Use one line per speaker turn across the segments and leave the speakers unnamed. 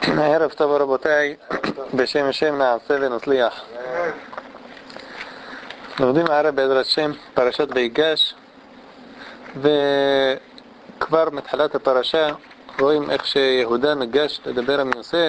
ערב טוב רבותיי, בשם השם נעשה ונצליח. לומדים הערב בעזרת השם פרשת ויגש, וכבר מתחילת הפרשה רואים איך שיהודה ניגש לדבר עם יוסף,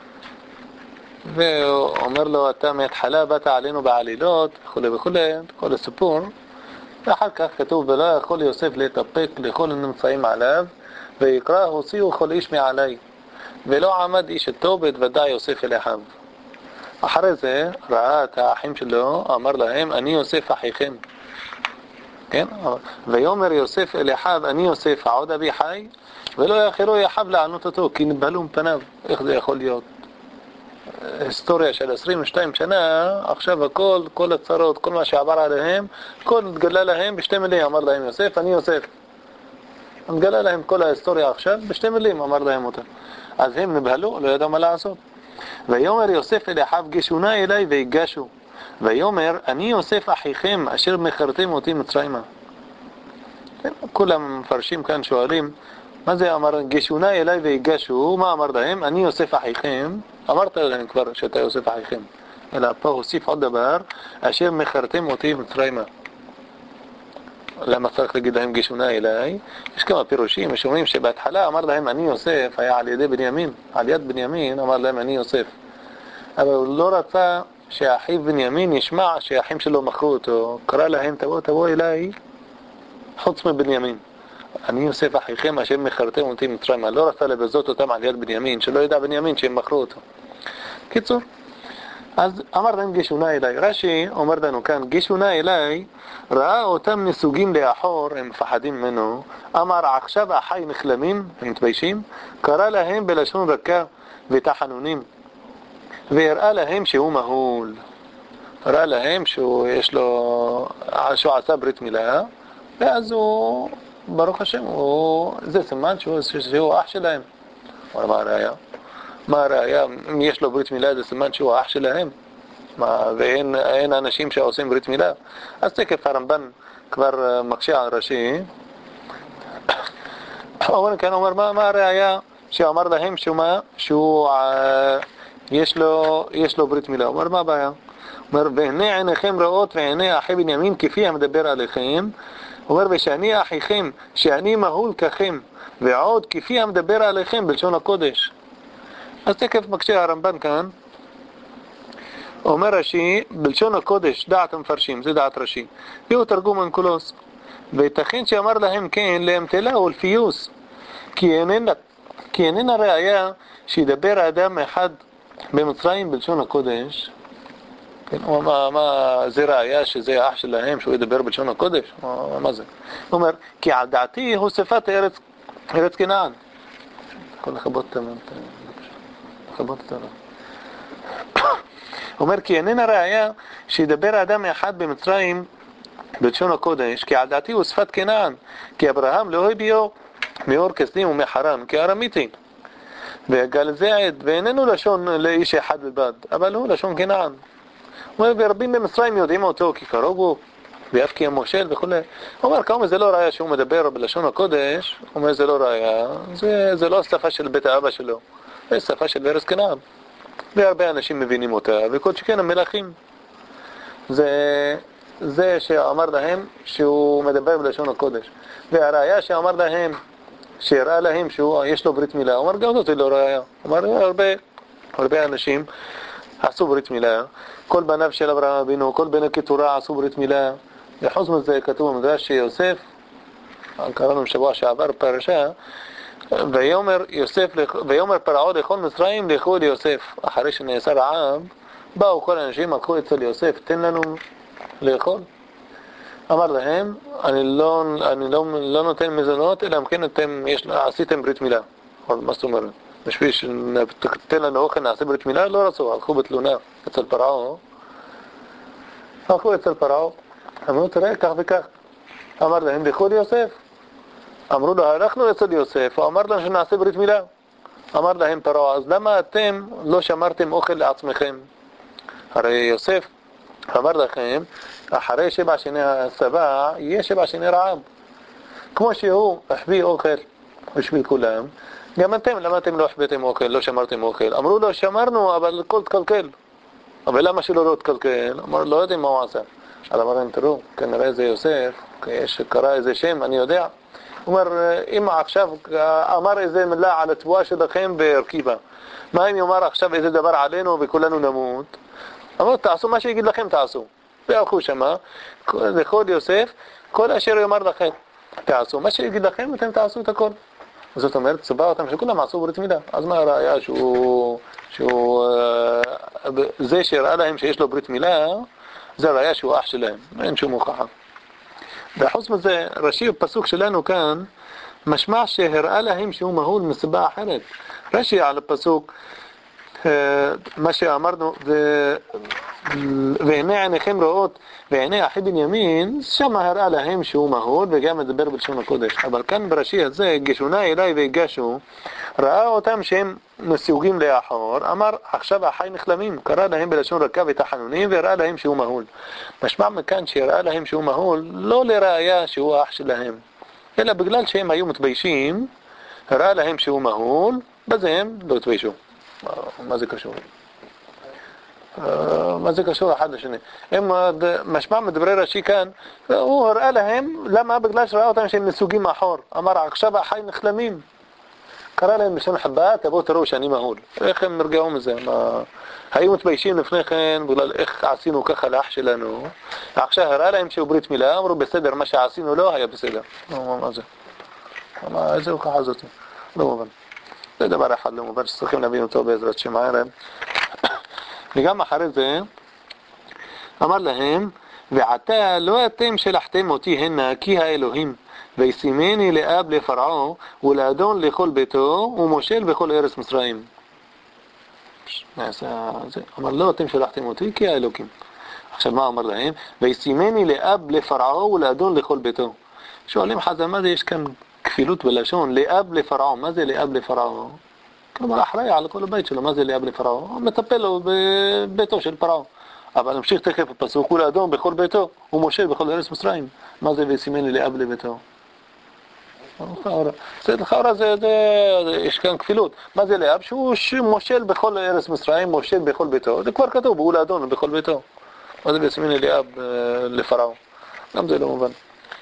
והוא אומר לו, אתה מהתחלה באת עלינו בעלילות וכו' וכו', כל הסיפור. ואחר כך כתוב, ולא יכול יוסף להתאפק לכל הנמצאים עליו, ויקרא הוציאו כל איש מעלי, ולא עמד איש איתו והתוודע יוסף אל אחיו. אחרי זה ראה את האחים שלו, אמר להם, אני יוסף אחיכם. כן? ויאמר יוסף אל אחיו, אני יוסף העוד אבי חי, ולא יאחרו אחיו לענות אותו, כי נבהלו מפניו. איך זה יכול להיות? היסטוריה של 22 שנה, עכשיו הכל, כל הצרות, כל מה שעבר עליהם, הכל התגלה להם בשתי מילים. אמר להם יוסף, אני יוסף. התגלה להם כל ההיסטוריה עכשיו בשתי מילים, אמר להם אותה. אז הם נבהלו, לא ידעו מה לעשות. ויאמר יוסף אל אחיו, גשונה אליי ויגשו. ויאמר, אני יוסף אחיכם אשר מכרתם אותי מצרימה. כולם מפרשים כאן, שואלים, מה זה אמר גשונה אליי ויגשו? מה אמר להם? אני יוסף אחיכם. אמרת להם כבר שאתה יוסף אחיכם. אלא פה הוסיף עוד דבר, אשר מכרתם אותי מצרימה. למה צריך להגיד להם גשונה אליי? יש כמה פירושים, שאומרים שבהתחלה אמר להם אני יוסף, היה על ידי בנימין, על יד בנימין אמר להם אני יוסף. אבל הוא לא רצה שהאחיו בנימין ישמע שהאחים שלו מכרו אותו, קרא להם תבוא אליי חוץ מבנימין. אני יוסף אחיכם אשר מכרתם אותי מצרימה. לא רצה לבזות אותם על יד בנימין, שלא ידע בנימין שהם מכרו אותו. קיצור, אז אמר להם גשונה אליי. רש"י אומר לנו כאן, גשונה אליי, ראה אותם נסוגים לאחור, הם מפחדים ממנו, אמר עכשיו אחי נחלמים, הם מתביישים, קרא להם בלשון רכה ותחנונים, והראה להם שהוא מהול. ראה להם שהוא עשה ברית מילה, ואז הוא, ברוך השם, זה סימן שהוא אח שלהם. מה הראיה? מה הראיה? אם יש לו ברית מילה זה סימן שהוא אח שלהם, ואין אנשים שעושים ברית מילה. אז תקף הרמב"ן כבר מקשה על רש"י, אבל כאן אומר מה הראיה שאמר להם יש לו ברית מילה. אומר מה הבעיה? אומר והנה עיניכם ראות ועיני אחי בנימין כפי המדבר עליכם. אומר ושאני אחיכם שאני מהול ככם ועוד כפי המדבר עליכם בלשון הקודש. אז תקף מקשה הרמב"ן כאן, אומר רש"י בלשון הקודש, דעת המפרשים, זה דעת רש"י, והוא תרגום אונקולוס. ויתכן שאמר להם כן לאמתלה ולפיוס, כי איננה ראיה שידבר האדם אחד במצרים בלשון הקודש. כן, מה זה ראיה שזה אח שלהם שהוא ידבר בלשון הקודש? מה זה? הוא אומר, כי על דעתי הוא שפת ארץ כנען. יכול לכבות את הרב. אומר כי איננה ראיה שידבר האדם אחד במצרים בלשון הקודש, כי על דעתי הוא שפת כנען, כי אברהם לא הביאו מאור כסדים ומחרן, כי ארמיתי, וגל זה עד, ואיננו לשון לאיש אחד בלבד, אבל הוא לשון כנען. הוא אומר, ורבים במצרים יודעים אותו, כי קרוב הוא, ואף כי המושל וכו'. הוא אומר, כמה זה לא ראיה שהוא מדבר בלשון הקודש, הוא אומר, זה לא ראיה, זה לא השפה של בית האבא שלו, זה שפה של ארץ כנען. והרבה אנשים מבינים אותה, וכל שכן המלכים. זה שאמר להם שהוא מדבר בלשון הקודש. והראיה שאמר להם, שהראה להם שיש לו ברית מילה, הוא אמר גם זאת לא ראיה. הוא אמר הרבה אנשים עשו ברית מילה, כל בניו של אברהם אבינו, כל בני קטורה עשו ברית מילה. וחוץ מזה כתוב במדרש שיוסף, קראנו בשבוע שעבר פרשה, ויאמר פרעה לכל מצרים לכו אל יוסף. אחרי שנאסר העם, באו כל האנשים, הלכו אצל יוסף, תן לנו לאכול. אמר להם, אני לא נותן מזונות, אלא אם כן עשיתם ברית מילה. מה זאת אומרת? בשביל שתן לנו אוכל נעשה ברית מילה? לא רצו, הלכו בתלונה אצל פרעה. אמרו, תראה, כך וכך. אמר להם, לכו אל יוסף. אמרו לו, הלכנו אצל יוסף, הוא אמר לנו שנעשה ברית מילה. אמר להם פרעה, אז למה אתם לא שמרתם אוכל לעצמכם? הרי יוסף אמר לכם, אחרי 7 שני השבע, יהיה 7 שני רעב. כמו שהוא החביא אוכל בשביל כולם, גם אתם, למה אתם לא החבאתם אוכל, לא שמרתם אוכל? אמרו לו, שמרנו, אבל הכל תקלקל. אבל למה שלא לא תקלקל? אמר, לא יודעים מה הוא עשה. אז אמר להם, תראו, כנראה זה יוסף, שקרא איזה שם, אני יודע. הוא אומר, אם עכשיו אמר איזה מילה על התבואה שלכם והרכיבה, מה אם יאמר עכשיו איזה דבר עלינו וכולנו נמות? אמרו, תעשו מה שיגיד לכם, תעשו. והלכו שמה, לכל יוסף, כל אשר יאמר לכם, תעשו מה שיגיד לכם, אתם תעשו את הכל. זאת אומרת, צבא אותם שכולם עשו ברית מילה. אז מה הראיה זה שהראה להם שיש לו ברית מילה, זה הראיה שהוא אח שלהם, אין שום הוכחה. וחוץ מזה, רש"י בפסוק שלנו כאן, משמע שהראה להם שהוא מהול מסיבה אחרת. רש"י על הפסוק, מה שאמרנו, והנה עיניכם רואות ועיני אחי בנימין, שם הראה להם שהוא מהול וגם מדבר בלשון הקודש. אבל כאן ברש"י הזה, גשונה אליי והגשו, ראה אותם שהם מסוגים לאחור, אמר עכשיו החי נחלמים, קרא להם בלשון רכה ותחנונים והראה להם שהוא מהול. משמע מכאן שהראה להם שהוא מהול לא לראיה שהוא האח שלהם, אלא בגלל שהם היו מתביישים, הראה להם שהוא מהול, בזה הם לא התביישו. מה זה קשור? מה זה קשור אחד לשני? הם משמע מדברי רש"י כאן, הוא הראה להם, למה? בגלל שראה אותם שהם מסוגים מאחור, אמר עכשיו החי נחלמים, קרא להם בשם חבא, תבואו תראו שאני מהול. איך הם נרגעו מזה? היו מתביישים לפני כן בגלל איך עשינו ככה לאח שלנו, עכשיו הראה להם שהוא ברית מילה, אמרו בסדר, מה שעשינו לא היה בסדר. מה זה? איזה הוכחה זאת? לא מובן. זה דבר אחד לא מובן שצריכים להבין אותו בעזרת שם הערב. וגם אחרי זה אמר להם, ועתה לא אתם שלחתם אותי הנה כי האלוהים, וישימני לאב לפרעה ולאדון לכל ביתו ומושל בכל ארץ מצרים. אמר לא אתם שלחתם אותי כי האלוקים. עכשיו מה אמר להם? וישימני לאב לפרעה ולאדון לכל ביתו. שואלים חז"ל, מה זה? יש כאן כפילות בלשון, לאב לפרעה. מה זה לאב לפרעה? כלומר אחראי על כל הבית שלו. מה זה לאב לפרעה? מטפל לו בביתו של פרעה. אבל נמשיך תכף בפסוק, ולאדון בכל ביתו ומושל בכל ארץ מצרים. מה זה וישימני לאב לביתו? לכאורה יש כאן כפילות. מה זה לאב? שהוא מושל בכל ארץ מצרים, מושל בכל ביתו. זה כבר כתוב, הוא לאדון בכל ביתו. מה זה וישימני לאב לפרעה? גם זה לא מובן.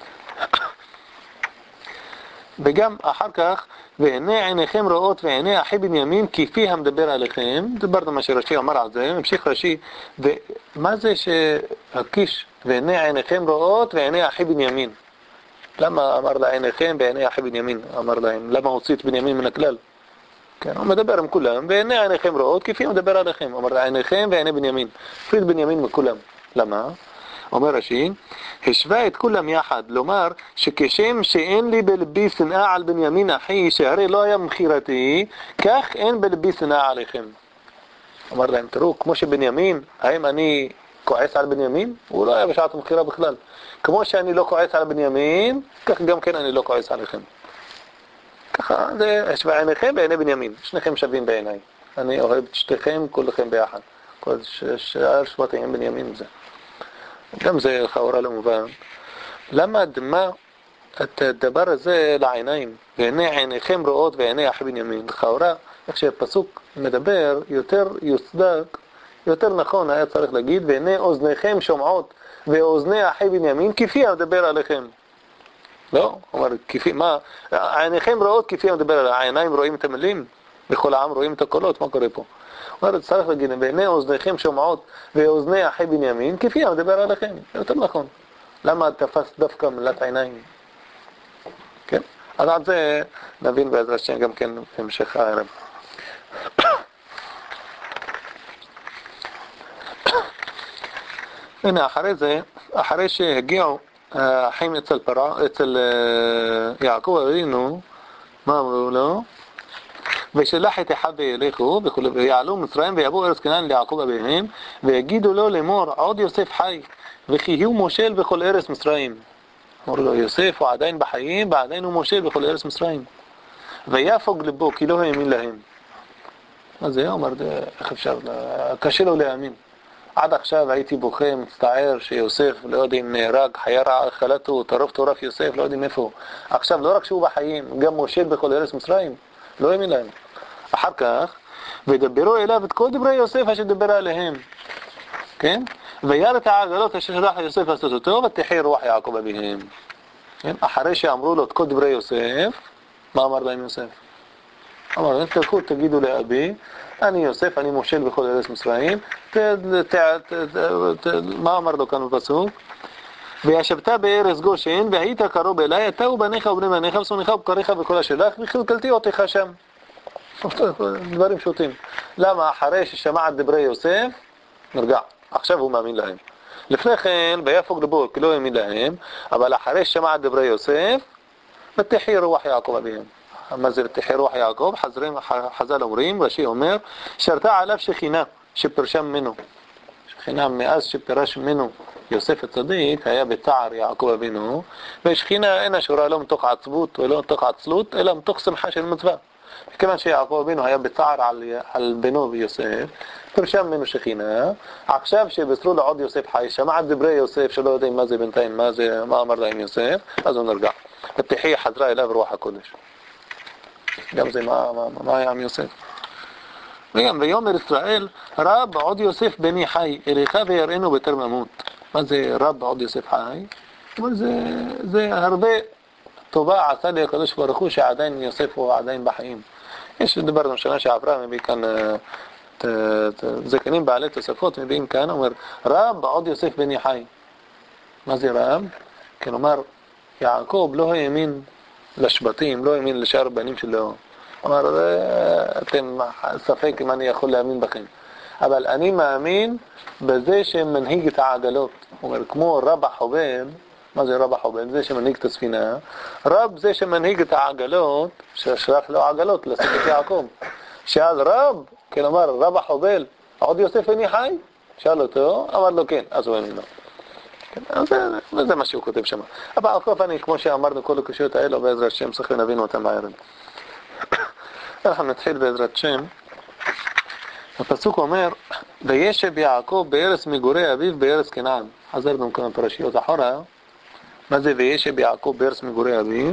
וגם אחר כך, ועיני עיניכם רואות ועיני אחי בנימין כפי המדבר עליכם. דיברנו מה שרש"י אמר על זה, ממשיך רש"י. ומה זה שהקיש ועיני עיניכם רואות ועיני אחי בנימין? למה אמר לעיניכם ועיני אחי בנימין? אמר להם, למה הוציא את בנימין מן הכלל? כן, הוא מדבר עם כולם, ועיני עיניכם רואות כפי המדבר עליכם. אמר לעיניכם ועיני בנימין, פריד בנימין מכולם. למה? אומר רש"י, השווה את כולם יחד, לומר שכשם שאין לי בלבי שנאה על בנימין אחי, שהרי לא היה מבחירתי, כך אין בלבי שנאה עליכם. אמר להם, תראו, כמו שבנימין, האם אני כועס על בנימין? הוא לא היה בשעת מבחירה בכלל. כמו שאני לא כועס על בנימין, כך גם כן אני לא כועס עליכם. ככה זה השווה עיניכם בעיני בנימין, שניכם שווים בעיניי. אני אוהב את שתיכם, כולכם ביחד. כל שאר שבטים בנימין זה. גם זה לכאורה לא מובן. למה דמה את הדבר הזה לעיניים? ועיני עיניכם רואות ועיני אחי בנימין. לכאורה, איך שהפסוק מדבר, יותר יוצדק, יותר נכון היה צריך להגיד, ועיני אוזניכם שומעות ואוזני אחי בנימין כפי המדבר עליכם. לא, אומר, כפי, מה? עיניכם רואות כפי המדבר עליכם. העיניים רואים את המילים, בכל העם רואים את הקולות, מה קורה פה? אומר, צריך להגיד, בעיני אוזניכם שומעות ואוזני אחי בנימין כפי המדבר עליכם. זה יותר נכון. למה תפס דווקא מילת עיניים? כן? אז עד זה נבין בעזרת השם גם כן בהמשך הערב. הנה, אחרי זה, אחרי שהגיעו האחים אצל יעקב אבינו, מה אמרו לו? ושלח את אחיו וילכו ויעלו מצרים ויבואו ארץ כנען ליעקב אביהם ויגידו לו לאמור עוד יוסף חי וכי הוא מושל בכל ארץ מצרים. אמרו לו יוסף הוא עדיין בחיים ועדיין הוא מושל בכל ארץ מצרים. ויפוג לבו כי לא האמין להם. מה זה? אומר, איך אפשר? קשה לו להאמין. עד עכשיו הייתי בוכה, מצטער שיוסף לא יודעים נהרג, חיירה חלטו, טרוף יוסף, לא יודעים איפה. עכשיו לא רק שהוא בחיים, גם מושל בכל ארץ מצרים. לא האמין להם. אחר כך, ודברו אליו את כל דברי יוסף אשר דיבר עליהם. כן? וירא את העגלות אשר שלח יוסף לעשות אותו, ותחי רוח יעקב אביהם. כן? אחרי שאמרו לו את כל דברי יוסף, מה אמר להם יוסף? אמר להם, תלכו תגידו לאבי, אני יוסף, אני מושל בכל ארץ מצרים. מה אמר לו כאן בפסוק? וישבת בארץ גושן, והיית קרוב אליי, אתה ובניך ובני בניך ושונאיך ובקריך וכל אשר לך, וכלכלתי אותך שם. דברים פשוטים. למה? אחרי ששמע את דברי יוסף, נרגע. עכשיו הוא מאמין להם. לפני כן, ביפוג לבו, כי לא האמין להם, אבל אחרי ששמע את דברי יוסף, ותחי רוח יעקב אביהם. מה זה ותחי רוח יעקב? חז"ל אומרים, רש"י אומר, שרתה עליו שכינה, שפרשה ממנו. שכינה מאז שפרש ממנו יוסף הצדיק, היה בתער יעקב אבינו, ושכינה אינה שורה לא מתוך עצבות ולא מתוך עצלות, אלא מתוך שמחה של מצווה. כיוון שיעקב אבינו היה בצער על בנו ויוסף, פרשה ממנו שכינה. עכשיו שבשרו לו עוד יוסף חי, שמע את דברי יוסף שלא יודעים מה זה בינתיים, מה אמר להם יוסף, אז הוא נרגע. ותחי חזרה אליו רוח הקודש. גם זה מה היה עם יוסף. וגם ויאמר ישראל, רב עוד יוסף בני חי, אליך ויראינו בטרם אמות. מה זה רב עוד יוסף חי? זה הרבה טובה עשה לי הקדוש ברוך הוא שעדיין יוסף הוא עדיין בחיים. יש דיברנו שנה שעברה, מביא כאן זקנים בעלי תוספות, מביאים כאן, אומר רב עוד יוסף בני חי. מה זה רב? כלומר יעקב לא האמין לשבטים, לא האמין לשאר בנים שלו. אמר אתם ספק אם אני יכול להאמין בכם, אבל אני מאמין בזה שמנהיג את העגלות. הוא אומר כמו רב החובל. מה זה רב החובל? זה שמנהיג את הספינה. רב זה שמנהיג את העגלות, ששלח לו עגלות לשים את יעקב. שאל רב, כלומר רב החובל, עוד יוסף בני חי? שאל אותו, אמר לו כן, אז הוא האמין לו. וזה מה שהוא כותב שם. אבל על כל פנים, כמו שאמרנו כל הקושיות האלו, בעזרת השם צריך להבין אותם בערב. אנחנו נתחיל בעזרת השם. הפסוק אומר, וישב יעקב בארץ מגורי אביו בארץ כנען. חזרנו כמה פרשיות אחורה. מה זה וישב יעקב בארץ מגורי אביו?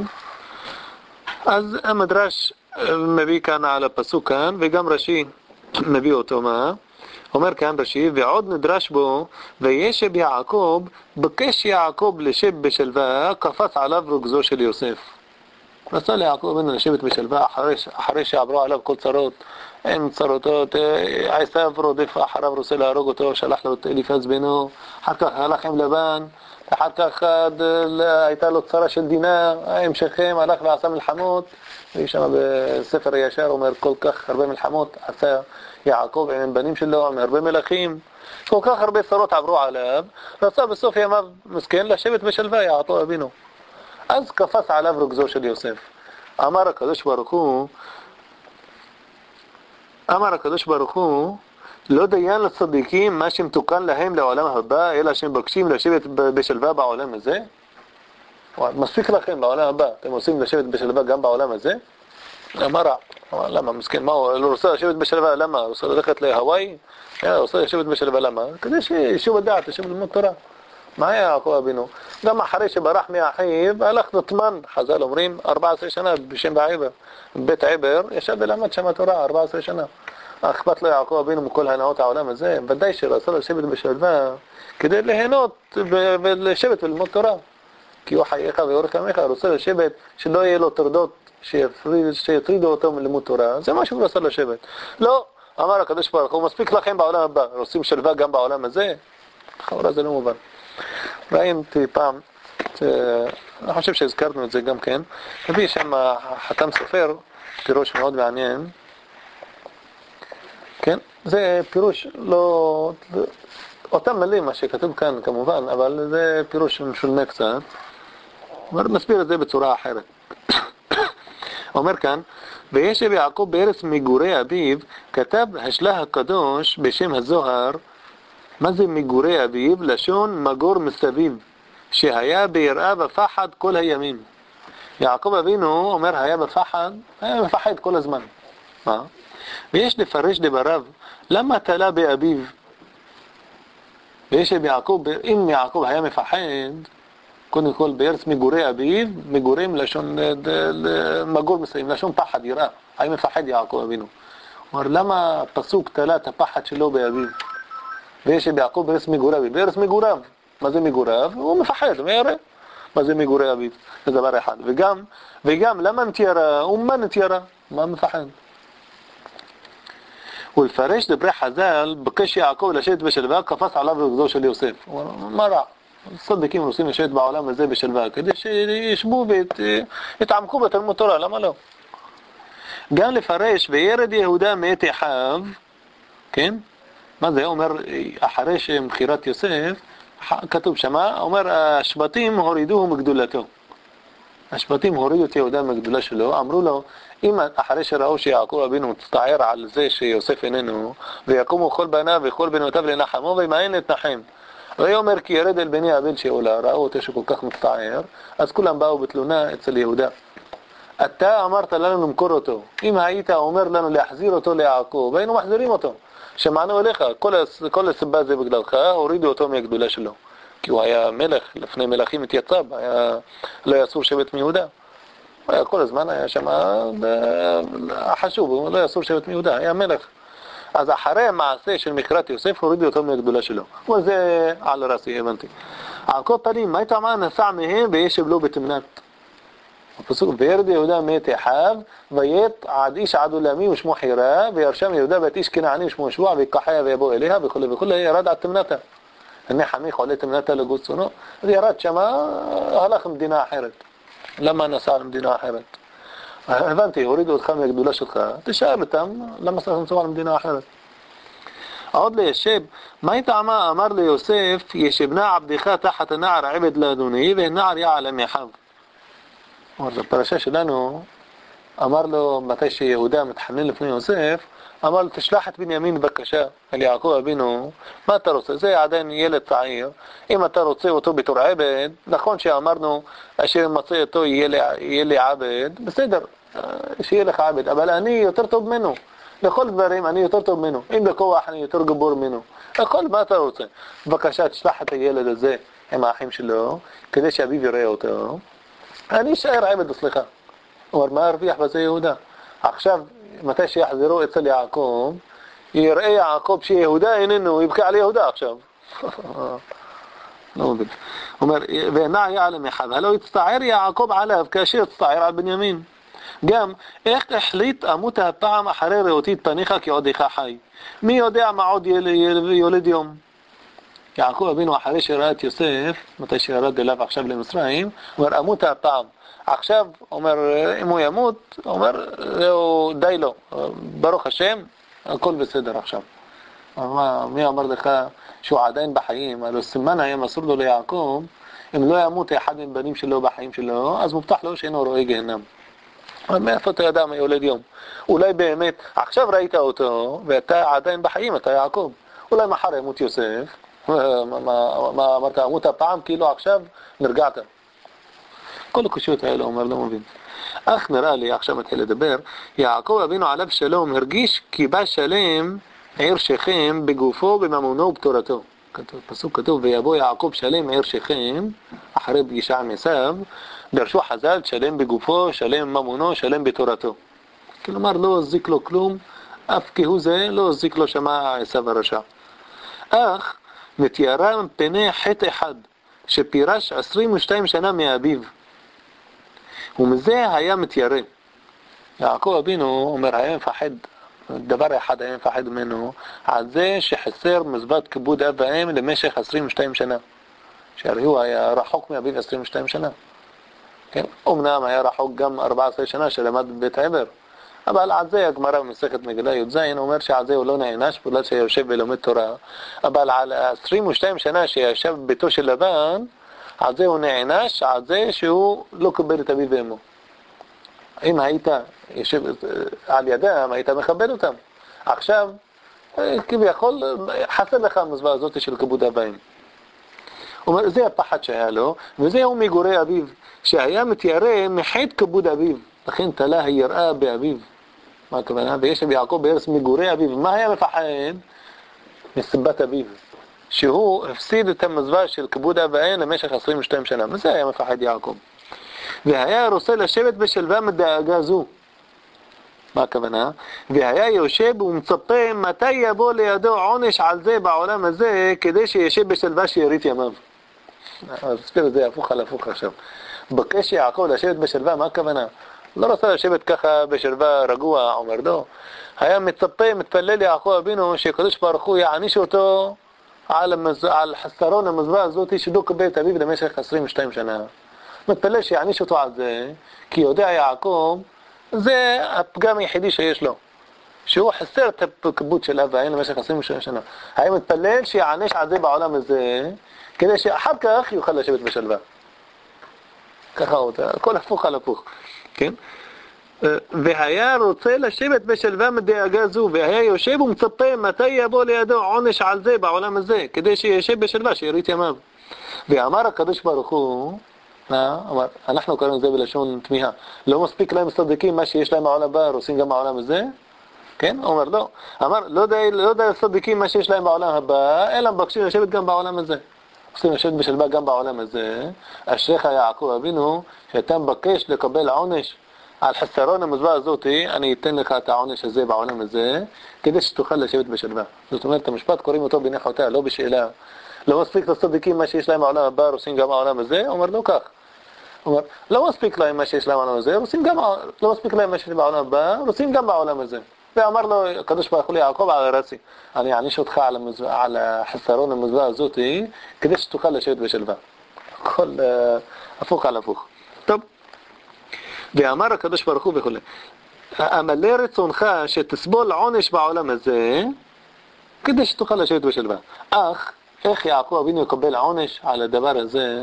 אז המדרש מביא כאן על הפסוק כאן, וגם רש"י מביא אותו מה? אומר כאן רש"י, ועוד נדרש בו, וישב יעקב, בקש יעקב לשב בשלווה, קפץ עליו רוגזו של יוסף. רצה ליעקב בן לשבת בשלווה, אחרי שעברו עליו כל צרות, אין צרותות, עשיו רודף אחריו, רוצה להרוג אותו, שלח לו את אליפז בנו, אחר כך הלך עם לבן, אחר כך הייתה לו צרה של דינה, עם שכם, הלך ועשה מלחמות, ויש שם בספר הישר אומר כל כך הרבה מלחמות עשה יעקב עם בנים שלו, עם הרבה מלכים, כל כך הרבה צרות עברו עליו, רצה בסוף ימיו מסכן לשבת בשלווה יעקב אבינו. אז קפץ עליו רוגזו של יוסף. אמר הקדוש ברוך הוא, לא דיין לצדיקים מה שמתוקן להם לעולם הבא, אלא שהם מבקשים לשבת בשלווה בעולם הזה. מספיק לכם בעולם הבא, אתם עושים לשבת בשלווה גם בעולם הזה? אמר רע. למה? מסכן, מה הוא לא רוצה לשבת בשלווה? למה? רוצה ללכת להוואי? רוצה לשבת בשלווה, למה? כדי שישוב הדעת, ישוב ללמוד תורה. מה היה יעקב אבינו? גם אחרי שברח מאחיו, הלך נתמן, חז"ל אומרים, 14 שנה בשם בעבר. בית עבר, ישב ולמד שם התורה 14 שנה. אכפת לו יעקב אבינו מכל הנאות העולם הזה? ודאי שרצה לשבת בשלווה כדי ליהנות ולשבת וללמוד תורה. כי הוא חייך ואורך ימיך, רוצה לשבת שלא יהיה לו טרדות שיטרידו אותו מלימוד תורה. זה מה שהוא רצה לשבת. לא, אמר הקדוש ברוך הוא, מספיק לכם בעולם הבא, רוצים שלווה גם בעולם הזה? חורה זה לא מובן. ראיתי פעם, אני חושב שהזכרנו את זה גם כן, מביא שם חתם סופר, פירוש מאוד מעניין, כן? זה פירוש לא, אותם מילים מה שכתוב כאן כמובן, אבל זה פירוש משונה קצת, מסביר את זה בצורה אחרת. אומר כאן, וישב יעקב בארץ מגורי אביו, כתב השלה הקדוש בשם הזוהר, מה זה מגורי אביו? לשון מגור מסביב, שהיה ביראה ופחד כל הימים. יעקב אבינו אומר היה בפחד, היה מפחד כל הזמן. מה? ויש לפרש דבריו, למה תלה באביו? ויש ביעקב, אם יעקב היה מפחד, קודם כל בארץ מגורי אביו, מגורים לשון מגור מסוים, לשון פחד, יראה. היה מפחד יעקב אבינו. אומר, למה הפסוק תלה את הפחד שלו באביו? ויש ביעקב בארץ מגורי אביו. בארץ מגוריו. מה זה מגוריו? הוא מפחד, וירא. מה זה מגורי אביו? זה דבר אחד. וגם למה נתיירה? ומה נתיירה? מה מפחד? ולפרש דברי חז"ל, בקש יעקב לשבת בשלווה, קפץ עליו רגזו של יוסף. הוא אומר, מה רע? צדיקים רוצים לשבת בעולם הזה בשלווה, כדי שישבו ויתעמקו בתלמוד תורה, למה לא? גם לפרש, וירד יהודה מאת אחיו, כן? מה זה אומר, אחרי שמכירת יוסף, כתוב שמה, אומר, השבטים הורידוהו מגדולתו. השבטים הורידו את יהודה מגדולה שלו, אמרו לו, אם אחרי שראו שיעקב אבינו מצטער על זה שיוסף איננו, ויקומו כל בניו וכל בנותיו לנחמו, וימאן להתנחם. ויאמר כי ירד אל בני אבל שאולה, ראו אותו שכל כך מצטער, אז כולם באו בתלונה אצל יהודה. אתה אמרת לנו למכור אותו, אם היית אומר לנו להחזיר אותו ליעקב, היינו מחזירים אותו. שמענו אליך, כל הסיבה זה בגללך, הורידו אותו מהגדולה שלו. כי הוא היה מלך, לפני מלכים התייצב, לא היה אסור שבט מיהודה. היה כל הזמן היה שם חשוב, לא היה אסור שבט מיהודה, היה מלך. אז אחרי המעשה של מכירת יוסף, הורידו אותו מהגדולה שלו. וזה על רסי, הבנתי. על כל פנים, מה הייתה נסע מהם וישב לו בתמנת? הפסוק, וירד יהודה מת אחיו, וית עד איש עד עולמי ושמו חירה, וירשם יהודה בית איש כנעני ושמו שבוע, ויקחיה ויבוא אליה, וכו', ירד עד תמנתה. אני חמיך עולה תמנתה לגוצונו, אז ירד שמה, הלך למדינה אחרת. למה נסע למדינה אחרת? הבנתי, הורידו אותך מהגדולה שלך, תשאר אותם, למה נסע למדינה אחרת? עוד לישב, מה טעמה? אמר ליוסף, ישבנה עבדך תחת הנער עבד לאדוני, והנער יעלם יחב. בפרשה שלנו, אמר לו, מתי שיהודה מתחנן לפני יוסף, אמר לו, תשלח את בנימין בבקשה אל יעקב אבינו, מה אתה רוצה? זה עדיין ילד צעיר, אם אתה רוצה אותו בתור עבד, נכון שאמרנו, אשר מצא אותו יהיה לי עבד, בסדר, שיהיה לך עבד, אבל אני יותר טוב ממנו, לכל דברים אני יותר טוב ממנו, אם בכוח אני יותר גבור ממנו, לכל מה אתה רוצה? בבקשה, תשלח את הילד הזה עם האחים שלו, כדי שאביו יראה אותו, אני אשאר עבד אצלך. הוא אומר, מה הרוויח בזה יהודה? עכשיו, מתי שיחזרו אצל יעקב, יראה יעקב שיהודה איננו, יבכה על יהודה עכשיו. לא מבין. הוא אומר, ונע יעלם אחד, הלא יצטער יעקב עליו כאשר יצטער על בנימין. גם, איך החליט אמות הפעם אחרי ראותית פניך כי עודך חי? מי יודע מה עוד יולד יום? יעקב אבינו אחרי שראה את יוסף, מתי שירד אליו עכשיו למצרים, הוא אומר, אמות הפעם. עכשיו, אומר, אם הוא ימות, אומר, די לו, ברוך השם, הכל בסדר עכשיו. מי אמר לך שהוא עדיין בחיים? הלוא סימן היה מסור לו ליעקב, אם לא ימות אחד מבנים שלו בחיים שלו, אז מובטח לו שאינו רואה גיהנם. אבל מאיפה אתה יודע מה יולד יום? אולי באמת, עכשיו ראית אותו, ואתה עדיין בחיים, אתה יעקב. אולי מחר ימות יוסף, מה אמרת, אמות הפעם, כאילו עכשיו נרגעת. כל הקושיות האלה, אומר, לא מבין. אך נראה לי, עכשיו מתחיל לדבר, יעקב אבינו עליו שלום הרגיש כי בא שלם עיר שכם בגופו, בממונו ובתורתו. פסוק כתוב, ויבוא יעקב שלם עיר שכם, אחרי פגישה עם עשיו, דרשו חז"ל, שלם בגופו, שלם בממונו, שלם בתורתו. כלומר, לא הזיק לו כלום, אף כהוא זה, לא הזיק לו שמה עשיו הרשע. אך מתיירה מפני חטא אחד, שפירש 22 שנה מאביו. ומזה היה מתיירה. יעקב אבינו אומר, היה מפחד, דבר אחד היה מפחד ממנו, על זה שחסר מזבט כיבוד אב ואם למשך 22 שנה. שהרי הוא היה רחוק מאביו 22 שנה. כן? אמנם היה רחוק גם 14 שנה שלמד בבית עבר. אבל על זה הגמרא במסכת מגילה י"ז אומר שעל זה הוא לא נענש, בגלל שיושב ולומד תורה. אבל על 22 שנה שישב בביתו של לבן, על זה הוא נענש, על זה שהוא לא קיבל את אביו ואמו. אם היית יושב על ידם, היית מכבד אותם. עכשיו, כביכול, חסר לך המזווה הזאת של כיבוד אבאים. זה הפחד שהיה לו, וזהו מגורי אביו, שהיה מתיירא מחטא כיבוד אביו. לכן תלה היראה באביו. מה הכוונה? וישב יעקב בארץ מגורי אביו. מה היה מפחד? מסיבת אביו. שהוא הפסיד את המזבח של כיבוד אב ואם למשך 22 שנה. מזה היה מפחד יעקב. והיה רוצה לשבת בשלווה מדאגה זו. מה הכוונה? והיה יושב ומצפה מתי יבוא לידו עונש על זה בעולם הזה, כדי שישב בשלווה שירית ימיו. אז תסביר את זה הפוך על הפוך עכשיו. בקש יעקב לשבת בשלווה, מה הכוונה? לא רוצה לשבת ככה בשלווה רגוע, אומר לא. היה מצפה, מתפלל יעקב אבינו שקדוש ברוך הוא יעניש אותו על חסרון המזבח הזאת שלא קיבל את אביו למשך 22 שנה. מתפלל שיעניש אותו על זה, כי יודע יעקב, זה הפגם היחידי שיש לו, שהוא חסר את הכיבוד של אב ואם למשך 22 שנה. היה מתפלל שיעניש על זה בעולם הזה, כדי שאחר כך יוכל לשבת בשלווה. ככה אותה, הכל הפוך על הפוך, כן? והיה רוצה לשבת בשלווה מדאגה זו, והיה יושב ומצפה מתי יבוא לידו עונש על זה בעולם הזה, כדי שישב בשלווה שירית ימיו. ואמר הקדוש ברוך הוא, אמר, אנחנו קוראים את זה בלשון תמיהה, לא מספיק להם צדיקים מה שיש להם בעולם הבא, עושים גם בעולם הזה? כן? אומר לא. אמר, לא די צדיקים מה שיש להם בעולם הבא, אלא מבקשים לשבת גם בעולם הזה. רוצים לשבת בשלווה גם בעולם הזה. אשריך יעקב אבינו, שאתה מבקש לקבל עונש על חסרון המזבח הזאת, אני אתן לך את העונש הזה בעולם הזה, כדי שתוכל לשבת בשלווה. זאת אומרת, המשפט קוראים אותו בנחותיה, לא בשאלה. לא מספיק לצדיקים מה שיש להם בעולם הבא, עושים גם בעולם הזה? אומר לא כך. אומר, לא מספיק להם מה שיש להם בעולם הזה, לא מספיק להם מה שיש להם בעולם הבא, עושים גם בעולם הזה. ואמר לו הקדוש ברוך הוא ליעקב, רצי, אני אעניש אותך על החסרון המזבח הזאת, כדי שתוכל לשבת בשלווה. הכל הפוך על הפוך. טוב. ואמר הקדוש ברוך הוא וכו', אמלא רצונך שתסבול עונש בעולם הזה, כדי שתוכל לשבת בשלווה. אך, איך יעקב אבינו יקבל עונש על הדבר הזה,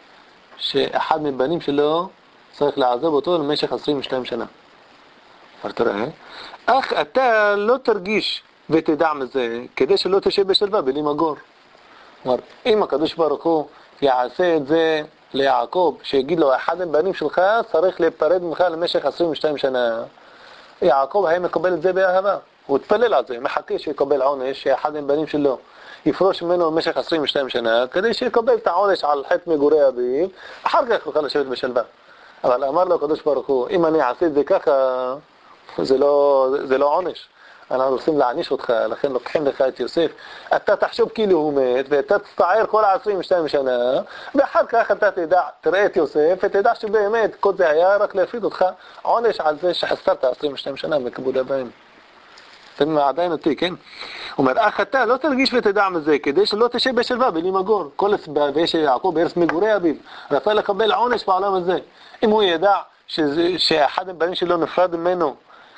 שאחד מבנים שלו צריך לעזוב אותו למשך 22 שנה. אבל תראה, אך אתה לא תרגיש ותדע מזה, כדי שלא תשב בשלווה בלי מגור. כלומר, אם הקדוש ברוך הוא יעשה את זה ליעקב, שיגיד לו, אחד מבנים שלך צריך להיפרד ממך למשך 22 שנה, יעקב היה מקבל את זה באהבה. הוא התפלל על זה, מחכה שיקבל עונש, שאחד מבנים שלו יפרוש ממנו במשך 22 שנה, כדי שיקבל את העונש על חטא מגורי אביו, אחר כך יוכל לשבת בשלווה. אבל אמר לו הקדוש ברוך הוא, אם אני אעשה את זה ככה, זה לא עונש. אנחנו רוצים להעניש אותך, לכן לוקחים לך את יוסף. אתה תחשוב כאילו הוא מת, ואתה תצטער כל 22 שנה, ואחר כך אתה תראה את יוסף, ותדע שבאמת כל זה היה רק להפריד אותך עונש על זה שחסרת 22 שנה מכיבוד אב ואם. אתם עדיין אותי, כן? הוא אומר, אך אתה לא תרגיש ותדע מזה, כדי שלא תשב בשלווה בלי מגור. כל הסבבה של יעקב בארץ מגורי אביו, רצה לקבל עונש בעולם הזה. אם הוא ידע שאחד הבנים שלו נפרד ממנו,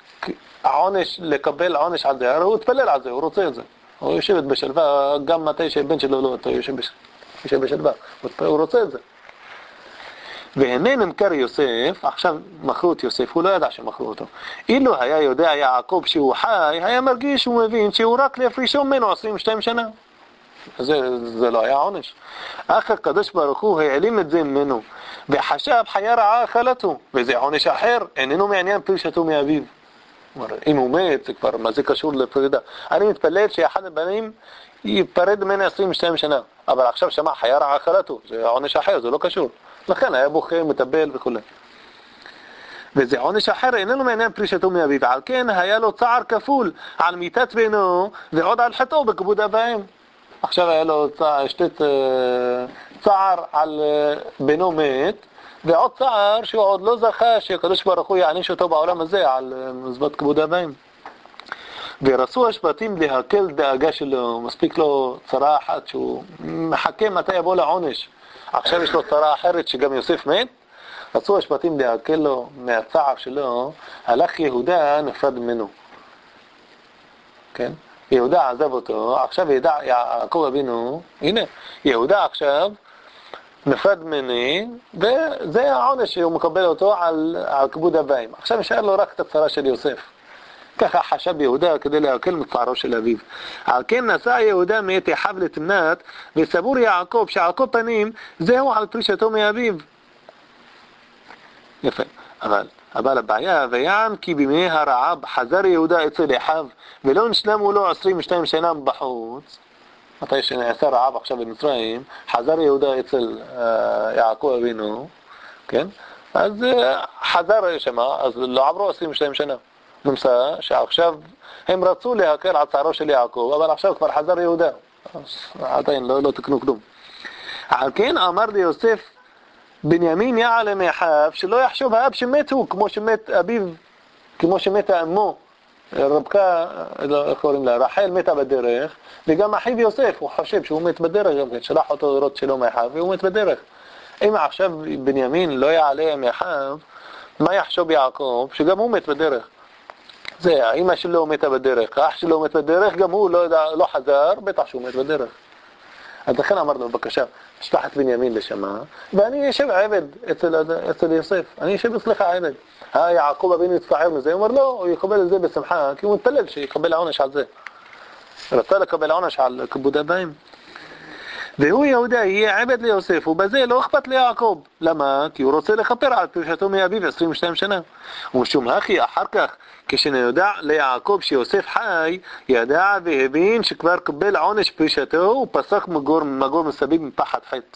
לקבל עונש על זה, הרי הוא התפלל על זה, הוא רוצה את זה. הוא יושבת בשלווה, גם מתי שהבן שלו לא, הוא יושב בשלווה, הוא רוצה את זה. והנה נמכר יוסף, עכשיו מכרו את יוסף, הוא לא ידע שמכרו אותו. אילו היה יודע יעקב שהוא חי, היה מרגיש, הוא מבין שהוא רק להפרישו ממנו 22 שנה. זה לא היה עונש. אך הקדוש ברוך הוא העלים את זה ממנו, וחשב חיה רעה אכלתו, וזה עונש אחר, איננו מעניין פרישתו מאביו. אם הוא מת, זה כבר, מה זה קשור לפרידה? אני מתפלל שאחד הבנים ייפרד ממנו 22 שנה, אבל עכשיו שמע חיה רעה אכלתו, זה עונש אחר, זה לא קשור. לכן היה בוכה, מטבל וכו'. וזה עונש אחר, איננו מעניין פרישתו מאביו, ועל כן היה לו צער כפול על מיתת בנו, ועוד על חטאו בכיבוד אב ואם. עכשיו היה לו צער על בנו מת, ועוד צער שהוא עוד לא זכה שהקדוש ברוך הוא יעניש אותו בעולם הזה על מזבח כיבוד אב ואם. ורצו השבטים להקל דאגה שלו, מספיק לו צרה אחת שהוא מחכה מתי יבוא לעונש. עכשיו יש לו צרה אחרת שגם יוסף מת, רצו השבטים להקל לו מהצער שלו, הלך יהודה נפרד ממנו. כן? יהודה עזב אותו, עכשיו יעקב אבינו, הנה, יהודה עכשיו נפרד ממני, וזה העונש שהוא מקבל אותו על כיבוד אב ואם. עכשיו נשאר לו רק את הצרה של יוסף. ככה חשב יהודה כדי להקל מצערו של אביו. על כן נסע יהודה מאת אחיו לתמנת, וסבור יעקב שעל כל פנים זהו על פרישתו מאביו. יפה. אבל הבעיה, ויען כי בימי הרעב חזר יהודה אצל אחיו, ולא נשלמו לו 22 שנה בחוץ. מתי שנעשה רעב עכשיו במצרים, חזר יהודה אצל יעקב אבינו, כן? אז חזר שמה, אז לא עברו 22 שנה. נמצא שעכשיו הם רצו להקל על צערו של יעקב, אבל עכשיו כבר חזר יהודה. אז עדיין לא תקנו כלום. על כן אמר ליוסף, בנימין יעלה מאחיו, שלא יחשוב האב שמת הוא, כמו שמת אביו, כמו שמתה אמו. רבקה, איך קוראים לה, רחל מתה בדרך, וגם אחיו יוסף, הוא חושב שהוא מת בדרך, גם כן, שלח אותו לראות שלא מאחיו, והוא מת בדרך. אם עכשיו בנימין לא יעלה מאחיו, מה יחשוב יעקב? שגם הוא מת בדרך. זה, האמא שלו מתה בדרך, האח שלו מת בדרך, גם הוא לא חזר, בטח שהוא מת בדרך. אז לכן אמרנו, בבקשה, משפחת בנימין לשמה, ואני יושב עבד אצל יוסף, אני יושב אצלך עבד. יעקב אבינו יצטער מזה, הוא אומר לא, הוא יקבל את זה בשמחה, כי הוא מתפלל שיקבל העונש על זה. רצה לקבל העונש על כיבוד אבאים. והוא יהודה יהיה עבד ליוסף, ובזה לא אכפת ליעקב. למה? כי הוא רוצה לכפר על פרישתו מאביו 22 שנה. ומשום הכי אחר כך, כשנודע ליעקב שיוסף חי, ידע והבין שכבר קבל עונש פרישתו, הוא פסק מגור מסביב מפחד חטא.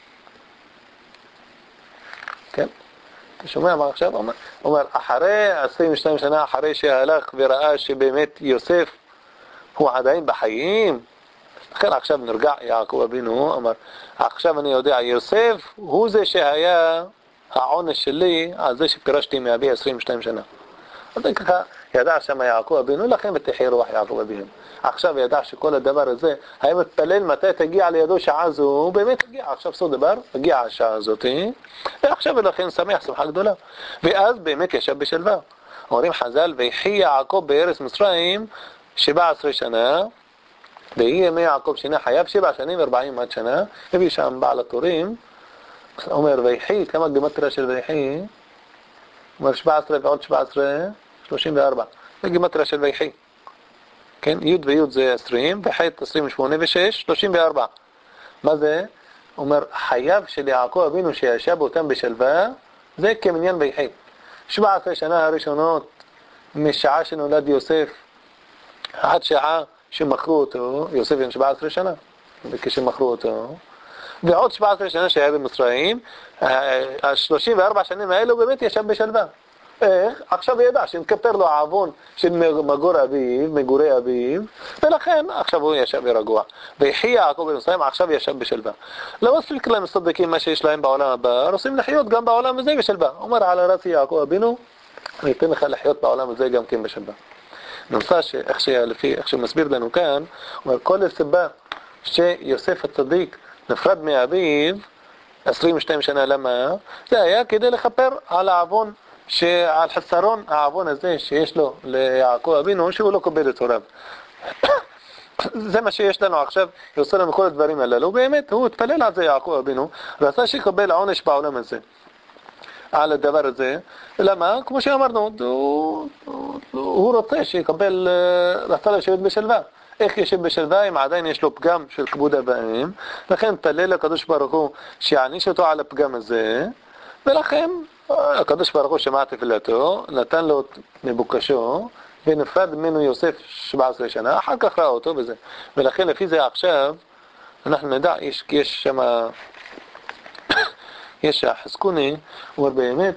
כן? אתה שומע מה עכשיו? אומר, אחרי 22 שנה, אחרי שהלך וראה שבאמת יוסף הוא עדיין בחיים, לכן עכשיו נרגע יעקב אבינו, אמר, עכשיו אני יודע, יוסף הוא זה שהיה העונש שלי על זה שפירשתי מאבי 22 שנה. אז ככה ידע שם יעקב אבינו, לכן בתחי רוח יעקב אבינו. עכשיו ידע שכל הדבר הזה, היה מתפלל מתי תגיע לידו שעה זו, הוא באמת תגיע, עכשיו סוד דבר, תגיע השעה הזאת, ועכשיו לכן שמח, שמחה גדולה. ואז באמת ישב בשלווה. אומרים חז"ל, ויחי יעקב בארץ מצרים 17 שנה, ויהי ימי יעקב שנה חייו 7 שנים ו40 שנה, הביא שם בעל התורים, אומר ויחי, כמה גימטריה של ויחי? אומר 17 ועוד 17, 34. זה גימטריה של ויחי. כן, י' וי' זה 20, וח' 28 ו-6, 34. מה זה? אומר, חייו של יעקב אבינו שישב אותם בשלווה, זה כמניין ויחי. 17 שנה הראשונות, משעה שנולד יוסף, עד שעה שמכרו אותו, יוסף בן 17 שנה, וכשמכרו אותו, ועוד 17 שנה שהיה במצרים, ה-34 שנים האלו באמת ישב בשלווה. איך? עכשיו ידע שמכפר לו העוון של מגורי אביו, ולכן עכשיו הוא ישב ברגוע. ויחי יעקב בן מצרים, עכשיו ישב בשלווה. לא מספיק להם סדקים מה שיש להם בעולם הבא, רוצים לחיות גם בעולם הזה בשלווה. אומר על הרצי יעקב אבינו, אני אתן לך לחיות בעולם הזה גם כן בשלווה. נמצא איך שמסביר לנו כאן, אומר כל הסיבה שיוסף הצדיק נפרד מאביו 22 שנה, למה? זה היה כדי לכפר על העוון, על חסרון העוון הזה שיש לו ליעקב אבינו, שהוא לא קבל את הוריו. זה מה שיש לנו עכשיו, יוצא לנו כל הדברים הללו, באמת הוא התפלל על זה יעקב אבינו, רצה שיקבל העונש בעולם הזה. על הדבר הזה, למה? כמו שאמרנו, הוא רוצה שיקבל, רצה לשבת בשלווה. איך ישב בשלווה אם עדיין יש לו פגם של כיבוד אבאים, לכן תלל לקדוש ברוך הוא שיעניש אותו על הפגם הזה, ולכן הקדוש ברוך הוא שמע תפילתו, נתן לו מבוקשו, ונפרד ממנו יוסף 17 שנה, אחר כך ראה אותו בזה. ולכן לפי זה עכשיו, אנחנו נדע, יש שם יש החזקוני, הוא אומר באמת,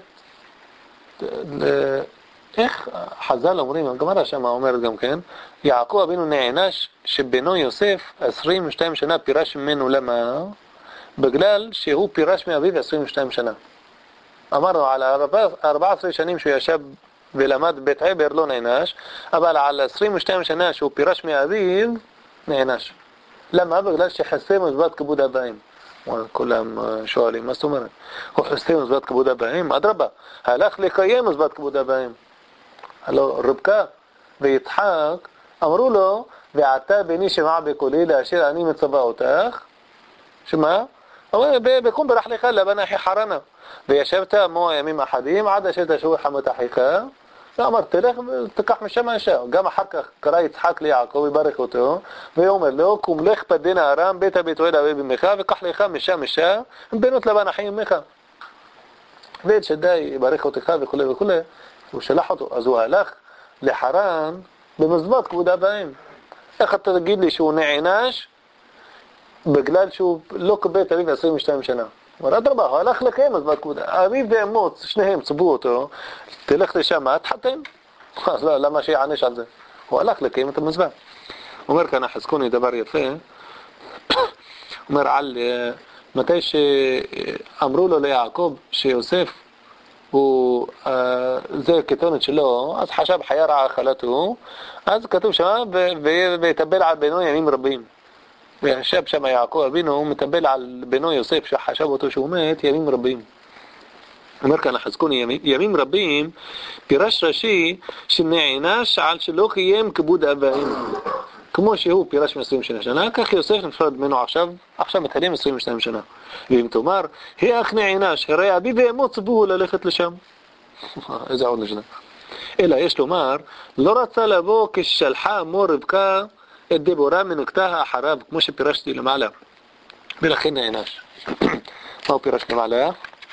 איך חז"ל אומרים, הגמרא שם אומרת גם כן, יעקב אבינו נענש שבנו יוסף 22 שנה פירש ממנו, למה? בגלל שהוא פירש מאביו 22 שנה. אמרנו על 14 שנים שהוא ישב ולמד בית עבר לא נענש, אבל על 22 שנה שהוא פירש מאביו נענש. למה? בגלל שחסר מזבט כיבוד אבאים. כולם שואלים, מה זאת אומרת? הוא חסר מזבט כיבוד אבאים? אדרבה, הלך לקיים מזבט כיבוד אבאים. הלא רבקה ויצחק אמרו לו, ועתה בני שמע בקולי לאשר אני מצווה אותך, שמה? אומר, בקום ברחלך לבן אחי חרנה, וישבת עמו ימים אחדים עד אשר תשוב חמת אחיך, ואמר תלך ותקח משם אישה. גם אחר כך קרא יצחק ליעקב וברך אותו, ואומר לו, קום לך פדין הארם בית הבית אבי במך, וקח לך משם אישה בנות לבן אחי אמך, ואת שדי יברך אותך וכו' וכו'. הוא שלח אותו, אז הוא הלך לחרן במזבט כבוד אבאים. איך אתה תגיד לי שהוא נענש בגלל שהוא לא קיבל את אביו 22 שנה. אומר, אדרבה, הוא הלך לקיים, אז אביו ואמו, שניהם צבו אותו, תלך לשם, תחתן. אז למה שיענש על זה? הוא הלך לקיים את המצווה. אומר כאן החזקוני דבר יפה, אומר על מתי שאמרו לו ליעקב שיוסף הוא זה כתונת שלו, אז חשב חיה רעה אכלתו, אז כתוב שם ויטבל על בנו ימים רבים. וישב שם יעקב אבינו, הוא מטבל על בנו יוסף שחשב אותו שהוא מת ימים רבים. אומר כאן החזקוני, ימים רבים, פירש רש"י שנענש על שלא קיים כיבוד אבאים. כמו שהוא פירש מ-20 שנה, כך יוסף נפרד ממנו עכשיו מתחילים 22 שנה. ואם תאמר, איך נענש, הרי אבי ואמו צבוהו ללכת לשם. איזה עוד נשנה. אלא יש לומר, לא רצה לבוא כששלחה אמו רבקה את דבורה מנקתה אחריו, כמו שפירשתי למעלה. ולכן נענש. מה הוא פירש למעלה?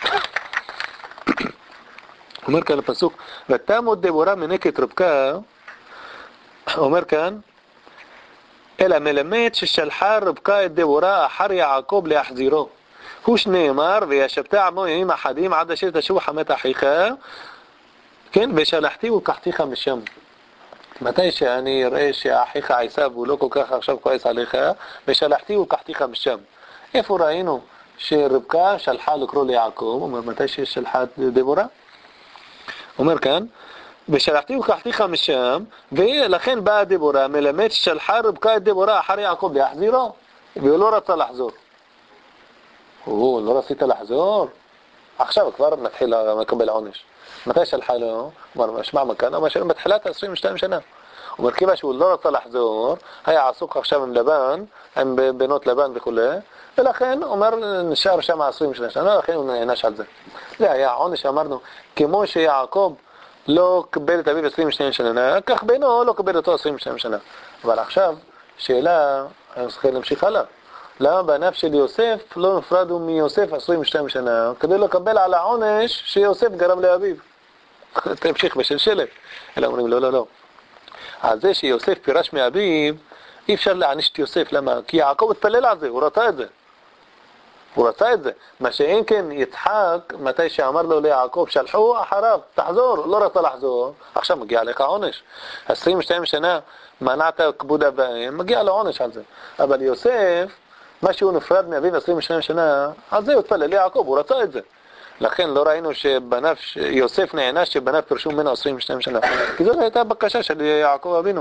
אומר כאן הפסוק, ותמות דבורה מנקת רבקה, אומר כאן, אלא מלמד ששלחה רבקה את דבורה אחר יעקב להחזירו. הוא שנאמר, וישבת עמו ימים אחדים עד אשר תשוב חמת אחיך, כן, ושלחתי ולקחתיך משם. מתי שאני אראה שאחיך עשיו הוא לא כל כך עכשיו כועס עליך, ושלחתי ולקחתיך משם. איפה ראינו שרבקה שלחה לקרוא ליעקב? אומר, מתי ששלחה את דבורה? אומר כאן, ושלחתי ולקחתיך משם, ולכן באה דבורה, מלמד ששלחה רבקה את דבורה אחר יעקב להחזירו, והוא לא רצה לחזור. הוא לא רצית לחזור? עכשיו כבר מתחיל לקבל עונש. מתי שלחה לו? אומר, שמע מכאן, אבל מתחילת 22 שנה. אומר, כיוון שהוא לא רצה לחזור, היה עסוק עכשיו עם לבן, עם בנות לבן וכו', ולכן, אומר, נשאר שם 22 שנה, לכן הוא נענש על זה. זה היה עונש, אמרנו, כמו שיעקב לא קיבל את אביו 22 שנה, כך בנו לא קיבל אותו 22 שנה. אבל עכשיו, שאלה, אני צריך להמשיך הלאה. למה בענף של יוסף לא נפרדו מיוסף 22 שנה, כדי לקבל על העונש שיוסף גרם לאביו? תמשיך בשלשלת. אלא אומרים, לא. על זה שיוסף פירש מאביו, אי אפשר להעניש את יוסף. למה? כי יעקב התפלל על זה, הוא רצה את זה. מה שאין כן יצחק, מתי שאמר לו ליעקב, שלחו אחריו, תחזור, לא רצה לחזור, עכשיו מגיע לך עונש. 22 שנה מנעת כיבוד אבאים, מגיע לו עונש על זה. אבל יוסף, מה שהוא נפרד מאביו 22 שנה, על זה הוא התפלל ליעקב, הוא רצה את זה. לכן לא ראינו שבניו, יוסף נענש שבניו פרשו ממנו 22 שנה. כי זאת הייתה בקשה של יעקב אבינו.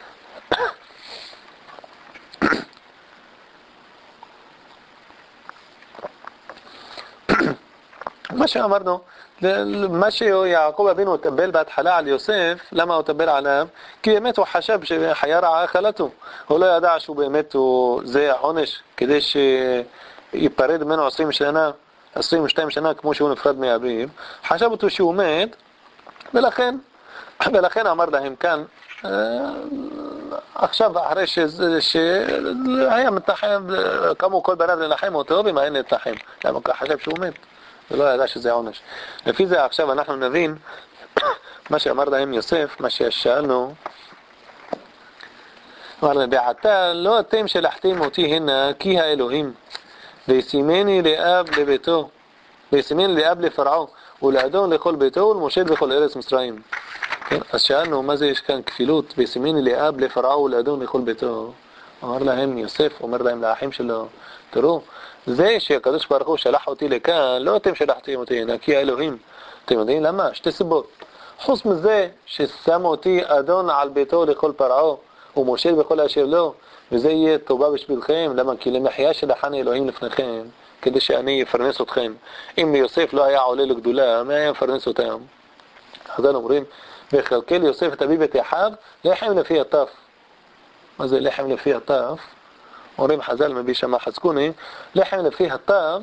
מה שאמרנו, מה שיעקב אבינו תבל בהתחלה על יוסף, למה הוא תבל עליו? כי באמת הוא חשב שחיה רעה אכלתו. הוא לא ידע שהוא באמת, זה העונש כדי שיפרד ממנו 22 שנה כמו שהוא נפרד מאביו. חשב אותו שהוא מת, ולכן אמר להם כאן, עכשיו אחרי שהיה מתנחם, קמו כל בניו לנחם אותו, ומה אין להתנחם? למה הוא חשב שהוא מת? ולא ידע שזה עונש. לפי זה עכשיו אנחנו נבין מה שאמר להם יוסף, מה ששאלנו. אמרנו, בעתה לא אתם שלחתם אותי הנה כי האלוהים, וישימני לאב לביתו, וישימני לאב לפרעו, ולאדון לכל ביתו, ולמושל בכל ארץ מצרים. כן? אז שאלנו, מה זה יש כאן כפילות? וישימני לאב לפרעו, ולאדון לכל ביתו. אמר להם יוסף, אומר להם לאחים שלו, תראו, זה שהקדוש ברוך הוא שלח אותי לכאן, לא אתם שלחתם אותי הנה, כי האלוהים. אתם יודעים למה? שתי סיבות. חוץ מזה ששמו אותי אדון על ביתו לכל פרעו, ומושל בכל אשר לו, וזה יהיה טובה בשבילכם. למה? כי למחיה שלחני אלוהים לפניכם, כדי שאני אפרנס אתכם. אם יוסף לא היה עולה לגדולה, מי היה מפרנס אותם? אז אנחנו אומרים, וכלכל יוסף את אביו ואת אחיו, לחם לפי הטף. מה זה לחם לפי הטף? אומרים חז"ל מביא שמה חזקוני, לחם לפי הטף,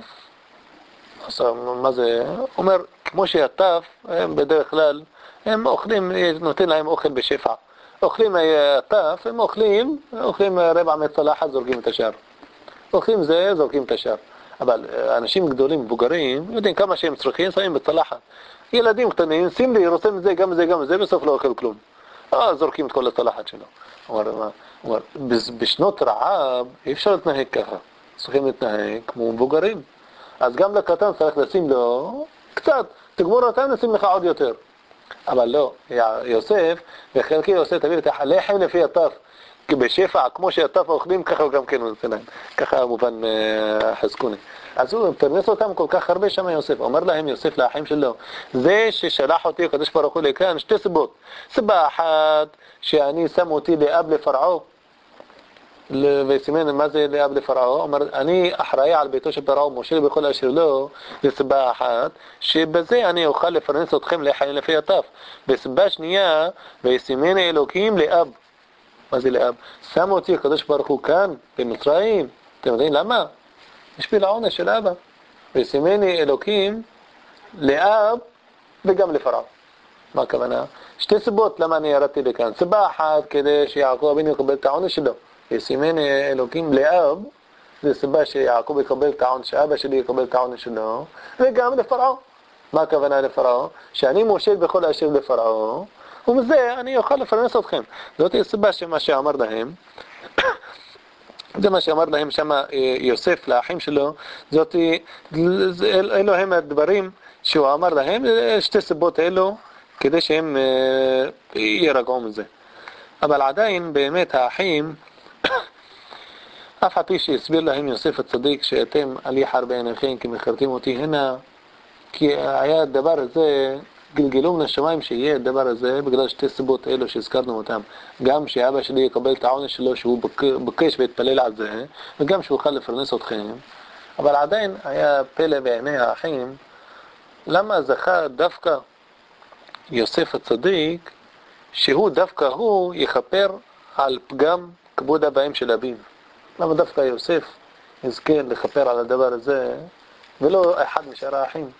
מה זה? אומר, כמו שהטף, הם בדרך כלל, הם אוכלים, נותן להם אוכל בשפע. אוכלים הטף, הם אוכלים רבע מצלחת, זורקים את השאר. אוכלים זה, זורקים את השאר. אבל אנשים גדולים, מבוגרים, יודעים כמה שהם צריכים, שמים בצלחת. ילדים קטנים, שים לי, רוצים את זה, גם זה, גם זה, בסוף לא אוכל כלום. זורקים את כל הצלחת שלו. אומר, בשנות רעב אי אפשר להתנהג ככה. צריכים להתנהג כמו מבוגרים. אז גם לקטן צריך לשים לו קצת, תגמור אותם נשים לך עוד יותר. אבל לא, יוסף, בחלקי יוסף תביא את הלחם לפי הטף, כי בשפע, כמו שהטף האוכלים, ככה הוא גם כן נותן להם. ככה מובן חזקוני. אז הוא פרנס אותם כל כך הרבה שם יוסף. אומר להם יוסף לאחים שלו, זה ששלח אותי הקדוש ברוך הוא לכאן, שתי סיבות. סיבה אחת, שאני שם אותי לאב לפרעו, וסימן מה זה לאב לפרעו, אומר, אני אחראי על ביתו של פרעו, מושל בכל אשר לו, וסיבה אחת, שבזה אני אוכל לפרנס אתכם לחיים לפי הטף. וסיבה שנייה, וסימן אלוקים לאב. מה זה לאב? שם אותי הקדוש ברוך הוא כאן, במצרים. אתם יודעים למה? בשביל העונש של אבא. וסימני אלוקים לאב וגם לפרעו. מה הכוונה? שתי סיבות למה אני ירדתי לכאן. סיבה אחת כדי שיעקב אבינו יקבל את העונש שלו. וסימני אלוקים לאב, זה סיבה שיעקב יקבל את העונש, שאבא שלי יקבל את העונש שלו, וגם לפרעו. מה הכוונה לפרעו? שאני מושל בכל אשר לפרעו, ומזה אני אוכל לפרנס אתכם. זאת הסיבה שמה שאמר להם, זה מה שאמר להם שם יוסף לאחים שלו, אלו הם הדברים שהוא אמר להם, שתי סיבות אלו, כדי שהם ירגעו מזה. אבל עדיין באמת האחים, אף על פי שהסביר להם יוסף הצדיק, שאתם על יחר בעיניכם כי מכרתם אותי הנה, כי היה הדבר הזה, גלגלו מן השמיים שיהיה הדבר הזה, בגלל שתי סיבות אלו שהזכרנו אותם. גם שאבא שלי יקבל את העונש שלו, שהוא בקש והתפלל על זה, וגם שהוא יוכל לפרנס אתכם. אבל עדיין היה פלא בעיני האחים, למה זכה דווקא יוסף הצדיק, שהוא דווקא הוא יכפר על פגם כבוד הבאים של אביו. למה דווקא יוסף יזכה לכפר על הדבר הזה, ולא אחד משאר האחים?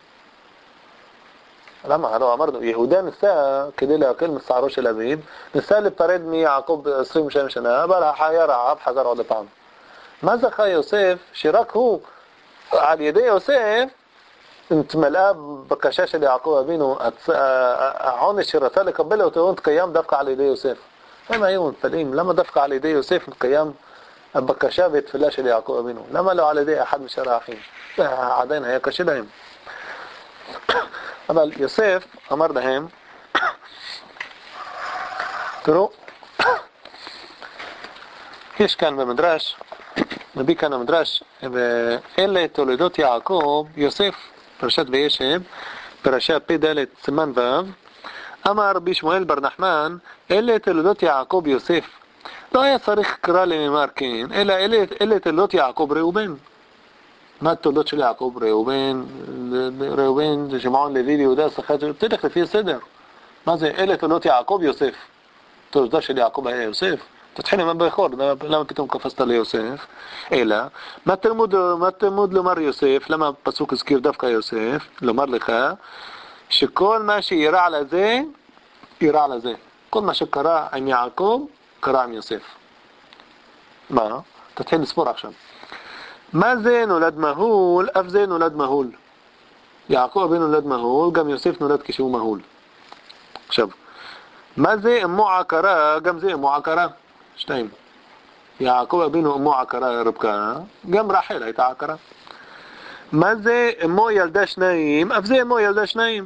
למה? הלוא אמרנו, יהודה ניסה כדי להקל משערו של אביו, ניסה לפרד מיעקב 22 שנה, אבל היה רעב, חזר עוד פעם. מה זכה יוסף? שרק הוא, על ידי יוסף, נתמלאה בקשה של יעקב אבינו, העונש שרצה לקבל אותו, נתקיים דווקא על ידי יוסף. הם היו מתפלאים, למה דווקא על ידי יוסף נתקיים הבקשה והתפילה של יעקב אבינו? למה לא על ידי אחד משאר האחים? עדיין היה קשה להם. אבל יוסף אמר להם, תראו, יש כאן במדרש, נביא כאן במדרש, ואלה תולדות יעקב, יוסף, פרשת וישב, פרשת פ"ד סימן ו', אמר רבי שמואל בר נחמן, אלה תולדות יעקב יוסף. לא היה צריך קרא למאמר כן, אלא אלה תולדות יעקב ראובן. מה התולדות של יעקב? ראובן, שמעון, לוי, יהודה, שכר, תלך לפי הסדר. מה זה? אלה תולדות יעקב יוסף. תולדה של יעקב היה יוסף. תתחיל עם הבכור, למה פתאום קפצת ליוסף? אלא, מה תלמוד לומר יוסף? למה הפסוק הזכיר דווקא יוסף? לומר לך, שכל מה שירע לזה, ירע לזה. כל מה שקרה עם יעקב, קרה עם יוסף. מה? תתחיל לספור עכשיו. מה זה נולד מהול? אף זה נולד מהול. יעקב אבינו נולד מהול, גם יוסף נולד כשהוא מהול. עכשיו, מה זה אמו עקרה? גם זה אמו עקרה. שתיים. יעקב אבינו אמו עקרה רבקה, גם רחל הייתה עקרה. מה זה אמו ילדה שניים? אף זה אמו ילדה שניים.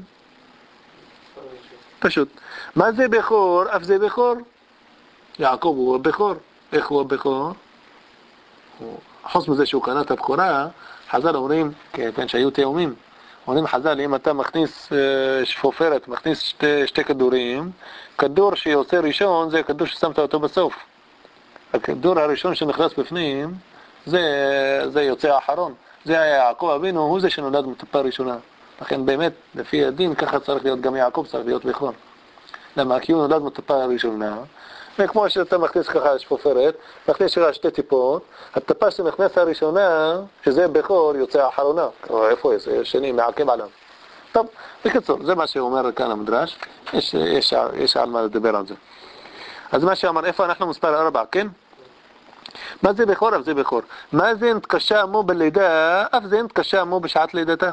פשוט. מה זה בכור? אף זה בכור. יעקב הוא הבכור. איך הוא הבכור? חוץ מזה שהוא קנה את הבכורה, חז"ל אומרים, כן, שהיו תאומים, אומרים חז"ל, אם אתה מכניס שפופרת, מכניס שתי כדורים, כדור שיוצא ראשון זה כדור ששמת אותו בסוף. הכדור הראשון שנכנס בפנים, זה יוצא האחרון. זה היה יעקב אבינו, הוא זה שנולד מטפה ראשונה. לכן באמת, לפי הדין, ככה צריך להיות גם יעקב, צריך להיות בכור. למה? כי הוא נולד מטפה ראשונה, וכמו שאתה מכניס ככה שפופרת, מכניס לך שתי טיפות, הטפה שנכנס הראשונה, שזה בכור, יוצא האחרונה. איפה יש? שני, מעקב עליו. טוב, בקיצור, זה מה שאומר כאן המדרש, יש על מה לדבר על זה. אז מה שאמר, איפה אנחנו מספר 4, כן? מה זה בכור? אף זה בכור. מה זה נתקשה עמו בלידה? אף זה נתקשה עמו בשעת לידתה.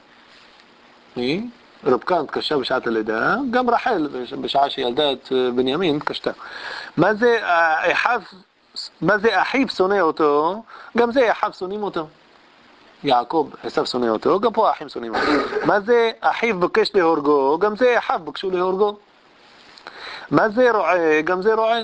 רבקה נתקשה בשעת הלידה, גם רחל בשעה שילדה את בנימין נתקשתה. מה זה אחיו מה זה אחיו שונא אותו? גם זה אחיו שונאים אותו. יעקב עשיו שונא אותו, גם פה האחים שונאים אותו. מה זה אחיו בקש להורגו? גם זה אחיו בקשו להורגו. מה זה רועה? גם זה רועה.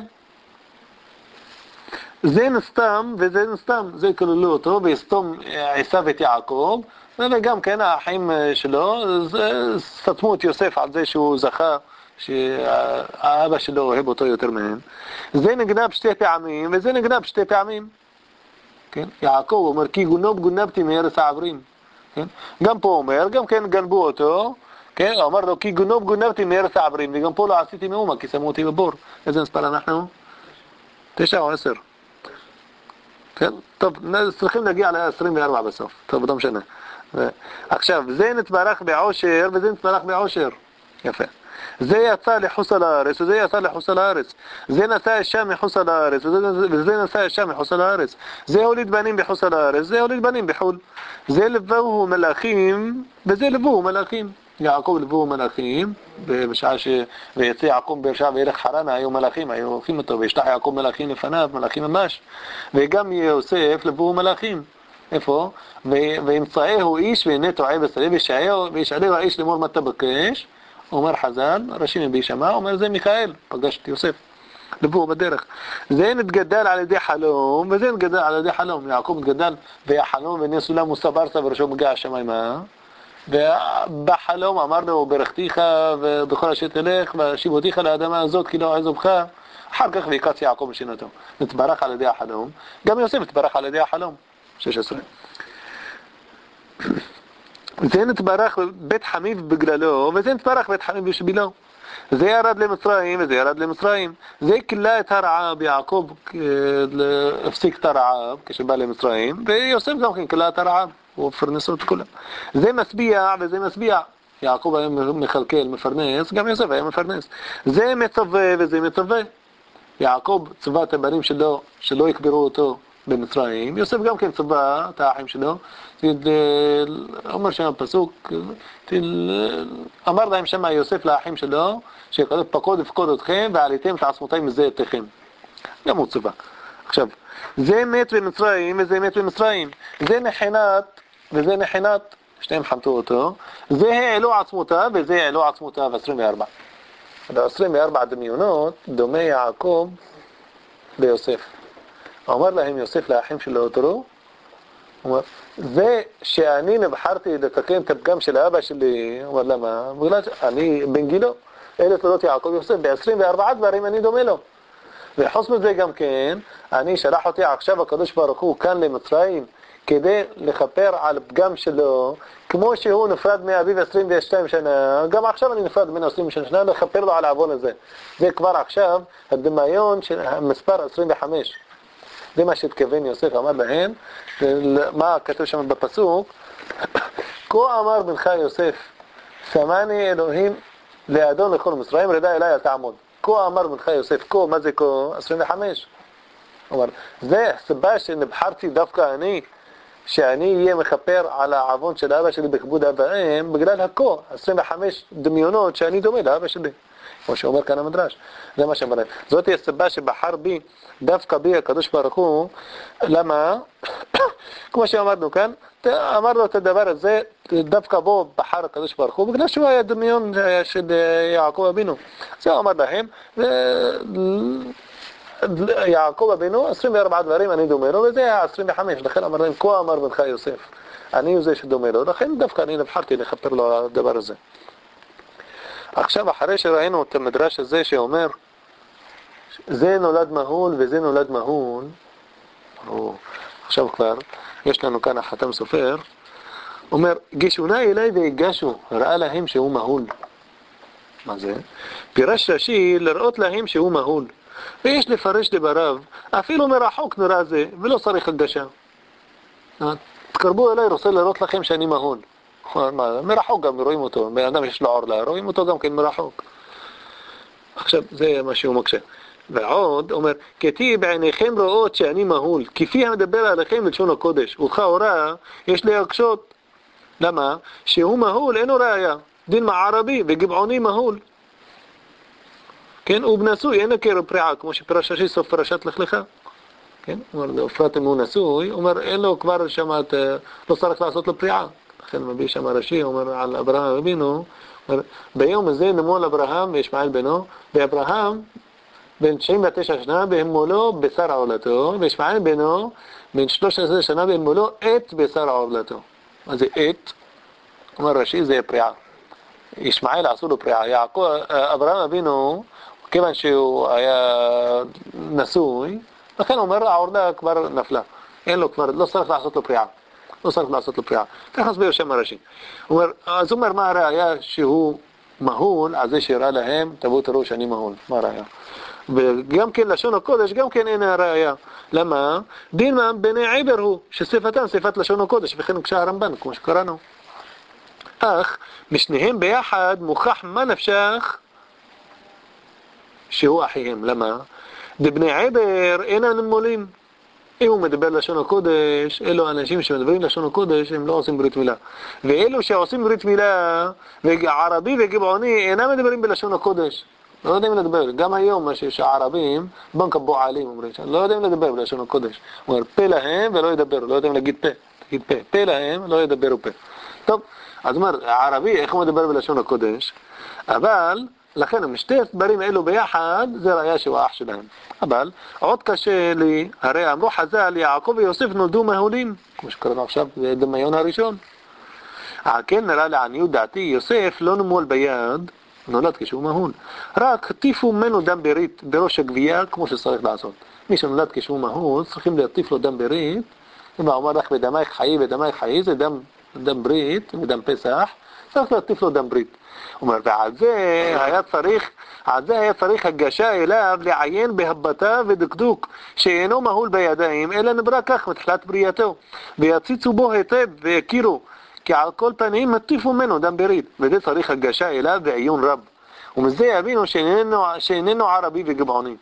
זה נסתם וזה נסתם, זה כללו אותו ויסתום עשיו את יעקב, וגם כן האחים שלו סתמו את יוסף על זה שהוא זכה שהאבא שלו אוהב אותו יותר מהם. זה נגנב שתי פעמים וזה נגנב שתי פעמים. כן? יעקב אומר כי גונבתי מארץ העברים. כן? גם פה אומר, גם כן גנבו אותו, כן? אומר לו כי גונבתי מארץ העברים, וגם פה לא עשיתי מאומה כי שמו אותי בבור. איזה מספר אנחנו? 9 או 10. כן? טוב, צריכים להגיע ל-24 בסוף. טוב, לא משנה. עכשיו, זה נתברך בעושר וזה נתברך בעושר. יפה. זה יצא לחוץ על הארץ וזה יצא לחוץ על הארץ. זה נשא אישה מחוץ על הארץ וזה נשא אישה מחוץ על הארץ. זה הוליד בנים בחוץ על הארץ, זה הוליד בנים בחול. זה לבואו מלאכים וזה לבואו מלאכים. יעקב לבואו מלאכים, בשעה ויצא יעקב ברשע וילך חרנה, היו מלאכים, היו הולכים אותו, וישלח יעקב מלאכים לפניו, מלאכים ממש. וגם יוסף לבואו מלאכים. איפה? וימצאהו איש והנה טועה בשדה וישאלהו האיש לאמור מה אתה בקש. אומר חז"ל, רש"י בישמע, אומר זה מיכאל, פגש את יוסף. לבואו בדרך. זה נתגדל על ידי חלום, וזה נתגדל על ידי חלום. יעקב נתגדל והיה חלום, והנה סולם וסברסה וראשו מגיע השמיימה. ובחלום אמרנו ברכתיך ובכל אשר תלך ואשיב אותיך לאדמה הזאת כי לא אעזובך. אחר כך ויקץ יעקב משנתו. נתברך על ידי החלום. גם יוסף נתברך על ידי החלום. 16. זה נתברך בית חמיב בגללו וזה נתברך בית חמיב בשבילו. זה ירד למצרים וזה ירד למצרים. זה כלה את הרעב, יעקב הפסיק את הרעב כשבא למצרים, ויוסף גם כן כלה את הרעב, הוא פרנסו את כולם. זה משביע וזה משביע. יעקב היה מחלקל, מפרנס, גם יוסף היה מפרנס. זה מצווה וזה מצווה. יעקב צבא את הבנים שלו שלא יקברו אותו במצרים, יוסף גם כן צבא את האחים שלו. אומר שם פסוק, אמר להם שם יוסף לאחים שלו, שכתוב פקוד ופקוד אתכם ועליתם את עצמותיי מזה אתכם. גם הוא צבא. עכשיו, זה מת במצרים וזה מת במצרים. זה נחנת וזה נחנת, שתיהם חמתו אותו. זה העלו עצמותיו וזה העלו עצמותיו 24. 24 דמיונות דומה יעקב ביוסף. אמר להם יוסף לאחים שלו, תראו, הוא אומר, זה שאני נבחרתי לתקן את הפגם של האבא שלי, הוא אומר למה? בגלל שאני בן גילו, אלה תולדות יעקב יוסף, ב-24 דברים אני דומה לו. וחוץ מזה גם כן, אני שלח אותי עכשיו הקדוש ברוך הוא כאן למצרים, כדי לכפר על פגם שלו, כמו שהוא נפרד מאביו 22 שנה, גם עכשיו אני נפרד ממנו 22 שנה, לכפר לו על העוון הזה. זה כבר עכשיו הדמיון של המספר 25. זה מה שהתכוון יוסף, אמר להם, מה כתוב שם בפסוק? כה אמר בנך יוסף, שמני אלוהים לאדון לכל מצרים, רדה אליי אל תעמוד. כה אמר בנך יוסף, כה, מה זה כה? 25. אומר, זה הסיבה שנבחרתי דווקא אני, שאני אהיה מכפר על העוון של האבא שלי בכבוד אב ואם, בגלל הכה, 25 דמיונות שאני דומה לאבא שלי. כמו שאומר כאן המדרש. זה מה שאומר. זאת היא הסיבה שבחר בי, דווקא בי הקדוש ברוך הוא. למה? כמו שאמרנו כאן, אמרנו את הדבר הזה, דווקא בו בחר הקדוש ברוך הוא, בגלל שהוא היה דמיון של יעקב אבינו. זה אמר להם, יעקב אבינו, 24 דברים אני דומה לו, וזה היה 25, לכן אמר להם, כה אמר בנך יוסף, אני הוא זה שדומה לו, לכן דווקא אני נבחרתי לכפר לו על הדבר הזה. עכשיו, אחרי שראינו את המדרש הזה שאומר, זה נולד מהול וזה נולד מהול, עכשיו כבר, יש לנו כאן החתם סופר, אומר, גישונה אליי והגשו, ראה להם שהוא מהול. מה זה? פירש רש"י לראות להם שהוא מהול. ויש לפרש דבריו, אפילו מרחוק נראה זה, ולא צריך הגשה. תקרבו אליי, רוצה לראות לכם שאני מהול. מרחוק גם רואים אותו, בן אדם יש לו עורלה, רואים אותו גם כן מרחוק. עכשיו זה מה שהוא מקשה. ועוד אומר, כתי בעיניכם רואות שאני מהול, כפי המדבר עליכם לשון הקודש, וכאורה יש להקשות. למה? שהוא מהול אינו ראיה, דין מערבי וגבעוני מהול. כן, ובנשוי אין הכר פריעה, כמו שפרש רש"י סוף פרשת לך לך. כן? אומר, בפרט אם הוא נשוי, אומר, אין לו כבר שמעת, לא צריך לעשות לו פריעה. לכן מביא שם הרש"י, אומר על אברהם אבינו, אומר, ביום הזה נמול אברהם וישמעאל בנו, ואברהם בן 99 שנה בהמולו בשר עורלתו, וישמעאל בנו בן 13 שנה בהמולו את בשר עורלתו. מה זה את? אומר רש"י, זה פריעה. ישמעאל עשו לו פריעה. יעקב, אברהם אבינו, כיוון שהוא היה נשוי, לכן אומר, העורלה כבר נפלה. אין לו כבר, לא צריך לעשות לו פריעה. לא צריך לעשות לו פריעה. כך נסביר שם הרש"י. אז הוא אומר, מה הראיה שהוא מהול, על זה שהראה להם, תבואו תראו שאני מהול. מה הראיה? וגם כן לשון הקודש, גם כן אין הראיה. למה? דינא בני עבר הוא, ששפתם שפת לשון הקודש, וכן הוגשה הרמב"ן, כמו שקראנו. אך משניהם ביחד מוכח מה נפשך שהוא אחיהם. למה? דבני עבר אינם מולים. אם הוא מדבר לשון הקודש, אלו אנשים שמדברים לשון הקודש, הם לא עושים ברית מילה. ואלו שעושים ברית מילה, וערבי וגבעוני, אינם מדברים בלשון הקודש. לא יודעים לדבר. גם היום, מה שיש הערבים, בנק הבועלים, אומרים, לא יודעים לדבר בלשון הקודש. הוא אומר, פה להם ולא ידברו, לא יודעים להגיד פה. תגיד פה. פה להם, לא ידברו פה. טוב, אז אומר, הערבי, איך הוא מדבר בלשון הקודש? אבל, לכן, משתי הסברים אלו ביחד, זה ראיה שהוא האח שלהם. אבל, עוד קשה לי, הרי אמרו חז"ל, יעקב ויוסף נולדו מהולים, כמו שקראנו עכשיו, זה דמיון הראשון. כן נראה לעניות דעתי, יוסף לא נמול ביד, נולד כשהוא מהול. רק טיפו ממנו דם ברית בראש הגבייה, כמו שצריך לעשות. מי שנולד כשהוא מהול, צריכים להטיף לו דם ברית, אם הוא אומר לך בדמייך חיי, בדמייך חיי, זה דם ברית, ודם פסח, צריך להטיף לו דם ברית. הוא אומר, ועל זה היה צריך הגשה אליו לעיין בהבטה ודקדוק, שאינו מהול בידיים, אלא נברא כך מתחילת בריאתו, ויציצו בו היטב ויכירו, כי על כל פנים מטיפו ממנו דם ברית, וזה צריך הגשה אליו ועיון רב. ומזה יבינו שאיננו ערבי וגבעוני.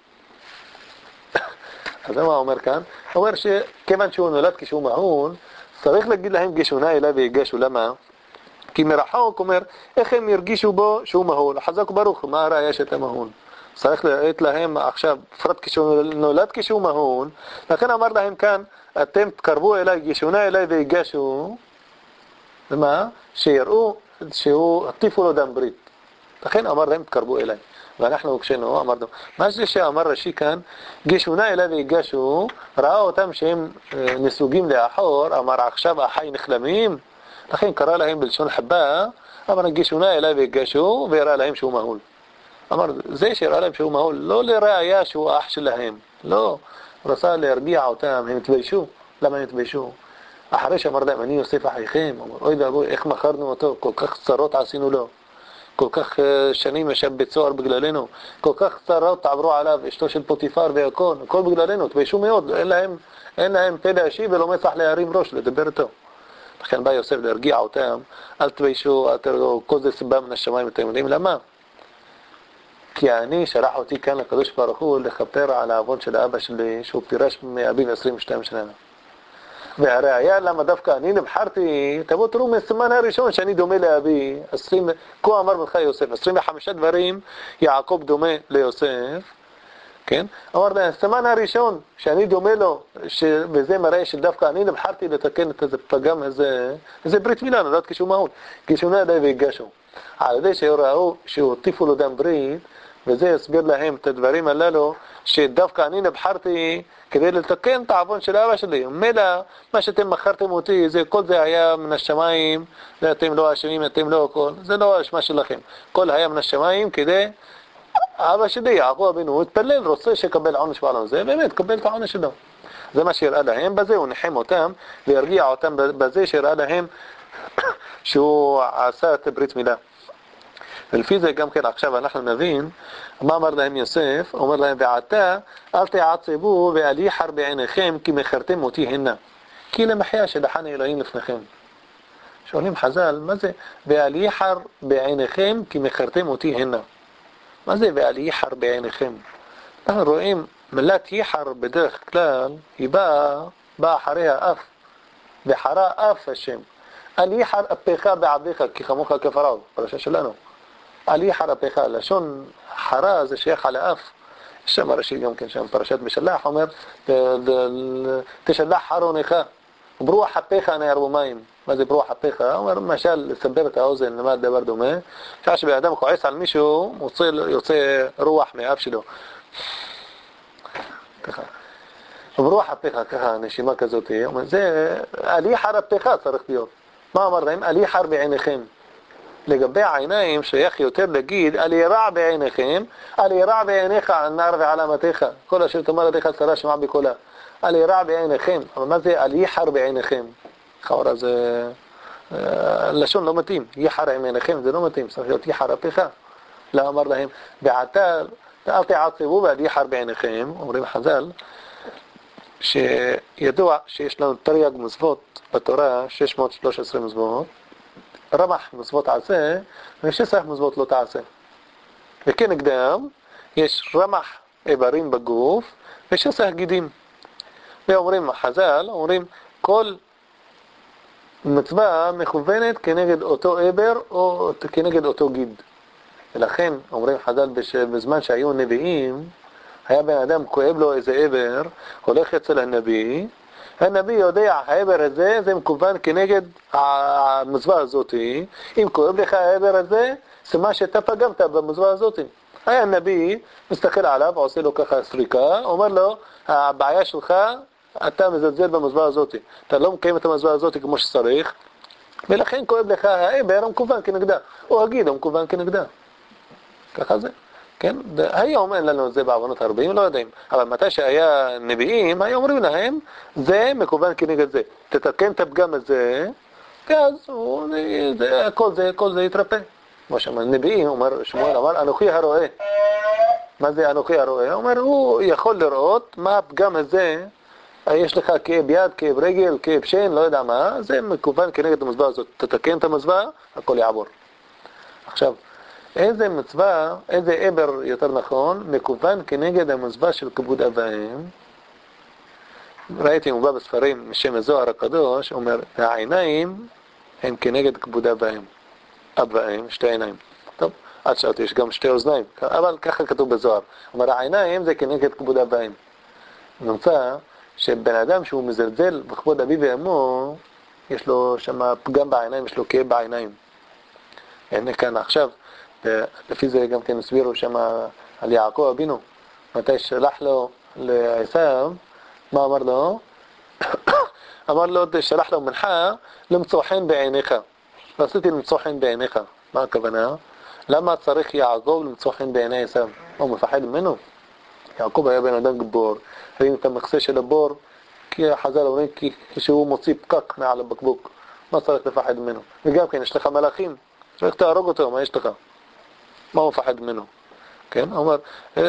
אז מה הוא אומר כאן? הוא אומר שכיוון שהוא נולד כשהוא מהול, צריך להגיד להם גשונה אליו ויגשו. למה? כי מרחוק אומר, איך הם ירגישו בו שהוא מהול? חזק וברוך, מה הראיה שאתה מהול? צריך להראות להם עכשיו, פרט כשהוא נולד כשהוא מהול, לכן אמר להם כאן, אתם תקרבו אליי, גשונה אליי ויגשו, למה? שיראו שהוא, עטיפו לו דם ברית. לכן אמר להם, תקרבו אליי. ואנחנו כשנו אמרנו, מה זה שאמר רש"י כאן, גשונה אליי ויגשו, ראה אותם שהם נסוגים לאחור, אמר עכשיו אחי נחלמים, לכן קרא להם בלשון חבה, אמר גשונה אליי ויגשו, והראה להם שהוא מהול. אמר, זה שהראה להם שהוא מהול, לא לראיה שהוא אח שלהם, לא, רצה להרגיע אותם, הם התביישו. למה הם התביישו? אחרי שאמר להם, אני יוסף אחיכם, אמר, אוי ואבוי, איך מכרנו אותו, כל כך צרות עשינו לו. כל כך שנים ישב בצוהר בגללנו, כל כך צרות עברו עליו, אשתו של פוטיפר והכל, הכל בגללנו, תביישו מאוד, אין להם פה להשיב ולא מצח להרים ראש, לדבר איתו. לכן בא יוסף להרגיע אותם, אל תביישו, אל תרגעו, כל זה סיבה מן השמיים, אתם יודעים למה? כי אני שלח אותי כאן לקדוש ברוך הוא לכפר על העוון של האבא שלי, שהוא פירש מאביו 22 שנה. והראיה למה דווקא אני נבחרתי, תבואו תראו מהסימן הראשון שאני דומה לאבי, כה אמר מלכה יוסף, 25 דברים יעקב דומה ליוסף, כן? אמר לה, הסימן הראשון שאני דומה לו, וזה מראה שדווקא אני נבחרתי לתקן את הפגם הזה, זה ברית מילה, נולד כשהוא מהול, כשהוא נדע והגשו. על ידי שראו שהוטיפו לו דם ברית, וזה יסביר להם את הדברים הללו, שדווקא אני נבחרתי כדי לתקן את העוון של אבא שלי. מילא, מה שאתם מכרתם אותי, כל זה היה מן השמיים, אתם לא אשמים, אתם לא הכל, זה לא האשמה שלכם. כל היה מן השמיים כדי, אבא שלי, יעקב אבינו, הוא התפלל, רוצה שקבל עונש בעולם זה, באמת, קבל את העונש שלו. זה מה שהראה להם בזה, הוא נחם אותם, והרגיע אותם בזה שהראה להם, שהוא עשה את ברית מילה. ולפי זה גם כן עכשיו אנחנו נבין מה אמר להם יוסף, אומר להם ועתה אל תעצבו ואל יחר בעיניכם כי מכרתם אותי הנה, כי למחיה שדחני אלוהים לפניכם. שואלים חז"ל, מה זה ואל יחר בעיניכם כי מכרתם אותי הנה? מה זה ואל יחר בעיניכם? אנחנו רואים מילת יחר בדרך כלל היא באה אחרי האף, וחרה אף השם. אל יחר אפיך בעבדיך כי חמוך כפריו, פרשה שלנו. אל יחר אפיך, לשון חרה זה שייך על האף. שם הראשי גם כן שם פרשת משלח אומר תשלח חרונך ברוח אפיך אני ארבו מים. מה זה ברוח אפיך? אומר למשל לסבר את האוזן למה דבר דומה, שעה שבאדם כועס על מישהו יוצא רוח מהאף שלו ככה, ברוח אפיך ככה נשימה כזאת, זה אלי חר אפיך צריך להיות. מה אמר להם? אלי חר בעיניכם. לגבי העיניים שייך יותר להגיד אלי רע בעיניכם, אלי רע בעיניך על נער ועלמתך, כל אשר תאמר עליך שרה שמע בקולה. אלי רע בעיניכם, אבל מה זה אלי חר בעיניכם? חורה זה לשון לא מתאים, יחר עם עיניכם זה לא מתאים, צריך להיות יחר אפיך. לא אמר להם בעתה אל תעצבו ואל יחר בעיניכם. אומרים חז"ל שידוע שיש לנו תרי"ג מצוות בתורה, 613 מצוות, רמח מצוות עשה ו16 מצוות לא תעשה, וכנגדם יש רמח איברים בגוף ו16 גידים. ואומרים חז"ל, אומרים כל מצווה מכוונת כנגד אותו עבר או כנגד אותו גיד. ולכן אומרים חז"ל בזמן שהיו נביאים, היה בן אדם כואב לו איזה עבר, הולך אצל הנביא, הנביא יודע העבר הזה זה מכוון כנגד המצווה הזאת, אם כואב לך העבר הזה סימן שאתה פגמת במצווה הזאת. היה הנביא מסתכל עליו עושה לו ככה סריקה, אומר לו הבעיה שלך אתה מזלזל במצווה הזאת, אתה לא מקיים את המצווה הזאת כמו שצריך, ולכן כואב לך העבר המכוון כנגדה, או הגיד המכוון כנגדה. ככה זה, כן? היום אין לנו את זה בעוונות הרבים, לא יודעים, אבל מתי שהיה נביאים היו אומרים להם זה מכוון כנגד זה, תתקן את הפגם הזה, אז כל זה יתרפא. כמו שאמר נביאים, שמואל אמר אנוכי הרואה. מה זה אנוכי הרואה? אומר הוא יכול לראות מה הפגם הזה, יש לך כאב יד, כאב רגל, כאב שן, לא יודע מה, זה מכוון כנגד המזווה הזאת, תתקן את המזווה, הכל יעבור. עכשיו, איזה מצווה, איזה עבר יותר נכון, מכוון כנגד המזווה של כיבוד אב ואם? ראיתי מובא בספרים משם הזוהר הקדוש, אומר, העיניים הם כנגד כיבוד אב ואם. אב ואם, שתי עיניים. טוב, עד שעות יש גם שתי אוזניים, אבל ככה כתוב בזוהר. אומר, העיניים זה כנגד כיבוד אב ואם. נמצא שבן אדם שהוא מזלזל בכבוד אביו ואמו, יש לו שם פגם בעיניים, יש לו כאב בעיניים. הנה כאן עכשיו, לפי זה גם כן הסבירו שם על יעקב אבינו, מתי שלח לו לעשיו, מה אמר לו? אמר לו, שלח לו מנחה למצוא חן בעיניך. רציתי למצוא חן בעיניך. מה הכוונה? למה צריך יעקב למצוא חן בעיני עשיו? הוא מפחד ממנו? יעקב היה בן אדם גיבור, ראינו את המכסה של הבור, כי חז"ל אומרים כשהוא מוציא פקק מעל הבקבוק, מה צריך לפחד ממנו? וגם כן יש לך מלאכים, צריך תהרוג אותו, מה יש לך? מה הוא מפחד ממנו? כן? הוא אומר,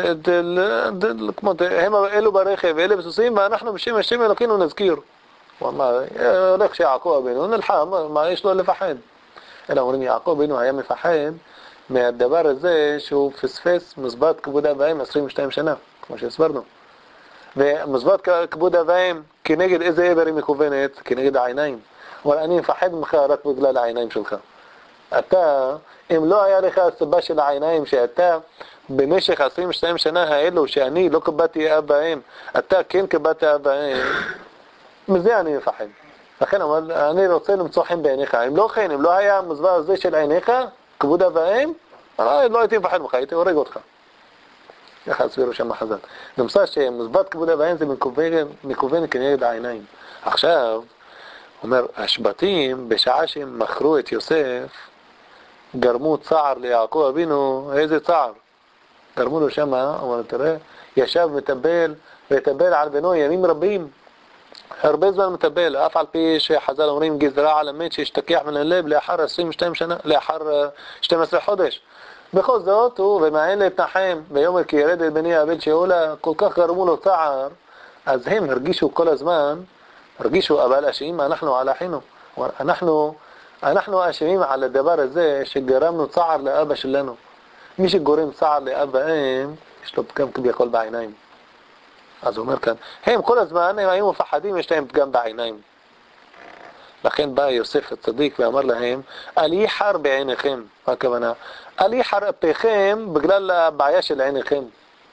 הם אלו ברכב, אלה בסוסים, ואנחנו בשם השם אלוקינו נזכיר. הוא אמר, הולך שיעקב אבינו, נלחם, מה יש לו לפחד? אלא אומרים, יעקב אבינו היה מפחד מהדבר הזה שהוא פספס מזבט כיבוד אב ואם 22 שנה, כמו שהסברנו. ומזבט כיבוד אב ואם, כנגד איזה עבר היא מכוונת? כנגד העיניים. אבל אני מפחד ממך רק בגלל העיניים שלך. אתה, אם לא היה לך הסיבה של העיניים שאתה במשך 22 שנה האלו שאני לא כיבדתי אב ואם, אתה כן כיבדת אב ואם, מזה אני מפחד. לכן אני רוצה למצוא חן בעיניך. אם לא כן, אם לא היה המזבט הזה של עיניך, כיבוד אב ואם, לא הייתי מפחד ממך, הייתי הורג אותך. ככה הסבירו שם חז"ל. נמצא שמזבט כיבוד אב ואם זה מכוון כנגד העיניים. עכשיו, אומר, השבטים בשעה שהם מכרו את יוסף, גרמו צער ליעקב אבינו. איזה צער? גרמו לו שמה, אומר, תראה, ישב מטבל וטבל על בנו ימים רבים, הרבה זמן מטבל, אף על פי שחז"ל אומרים גזרה על המת שהשתכח מן הלב לאחר 22 שנה, לאחר 12 חודש. בכל זאת הוא ומעין להתנחם ביום כי ירד את בני אבד שאולה, כל כך גרמו לו צער, אז הם הרגישו כל הזמן, הרגישו אבל אשמים אנחנו על אחינו. אנחנו אשמים על הדבר הזה שגרמנו צער לאבא שלנו. מי שגורם צער לאב ואם יש לו פגם כביכול בעיניים. אז הוא אומר כאן, הם כל הזמן הם היו מפחדים, יש להם פגם בעיניים. לכן בא יוסף הצדיק ואמר להם, אל יחר בעיניכם. מה הכוונה? אל יחר אפיכם בגלל הבעיה של עיניכם.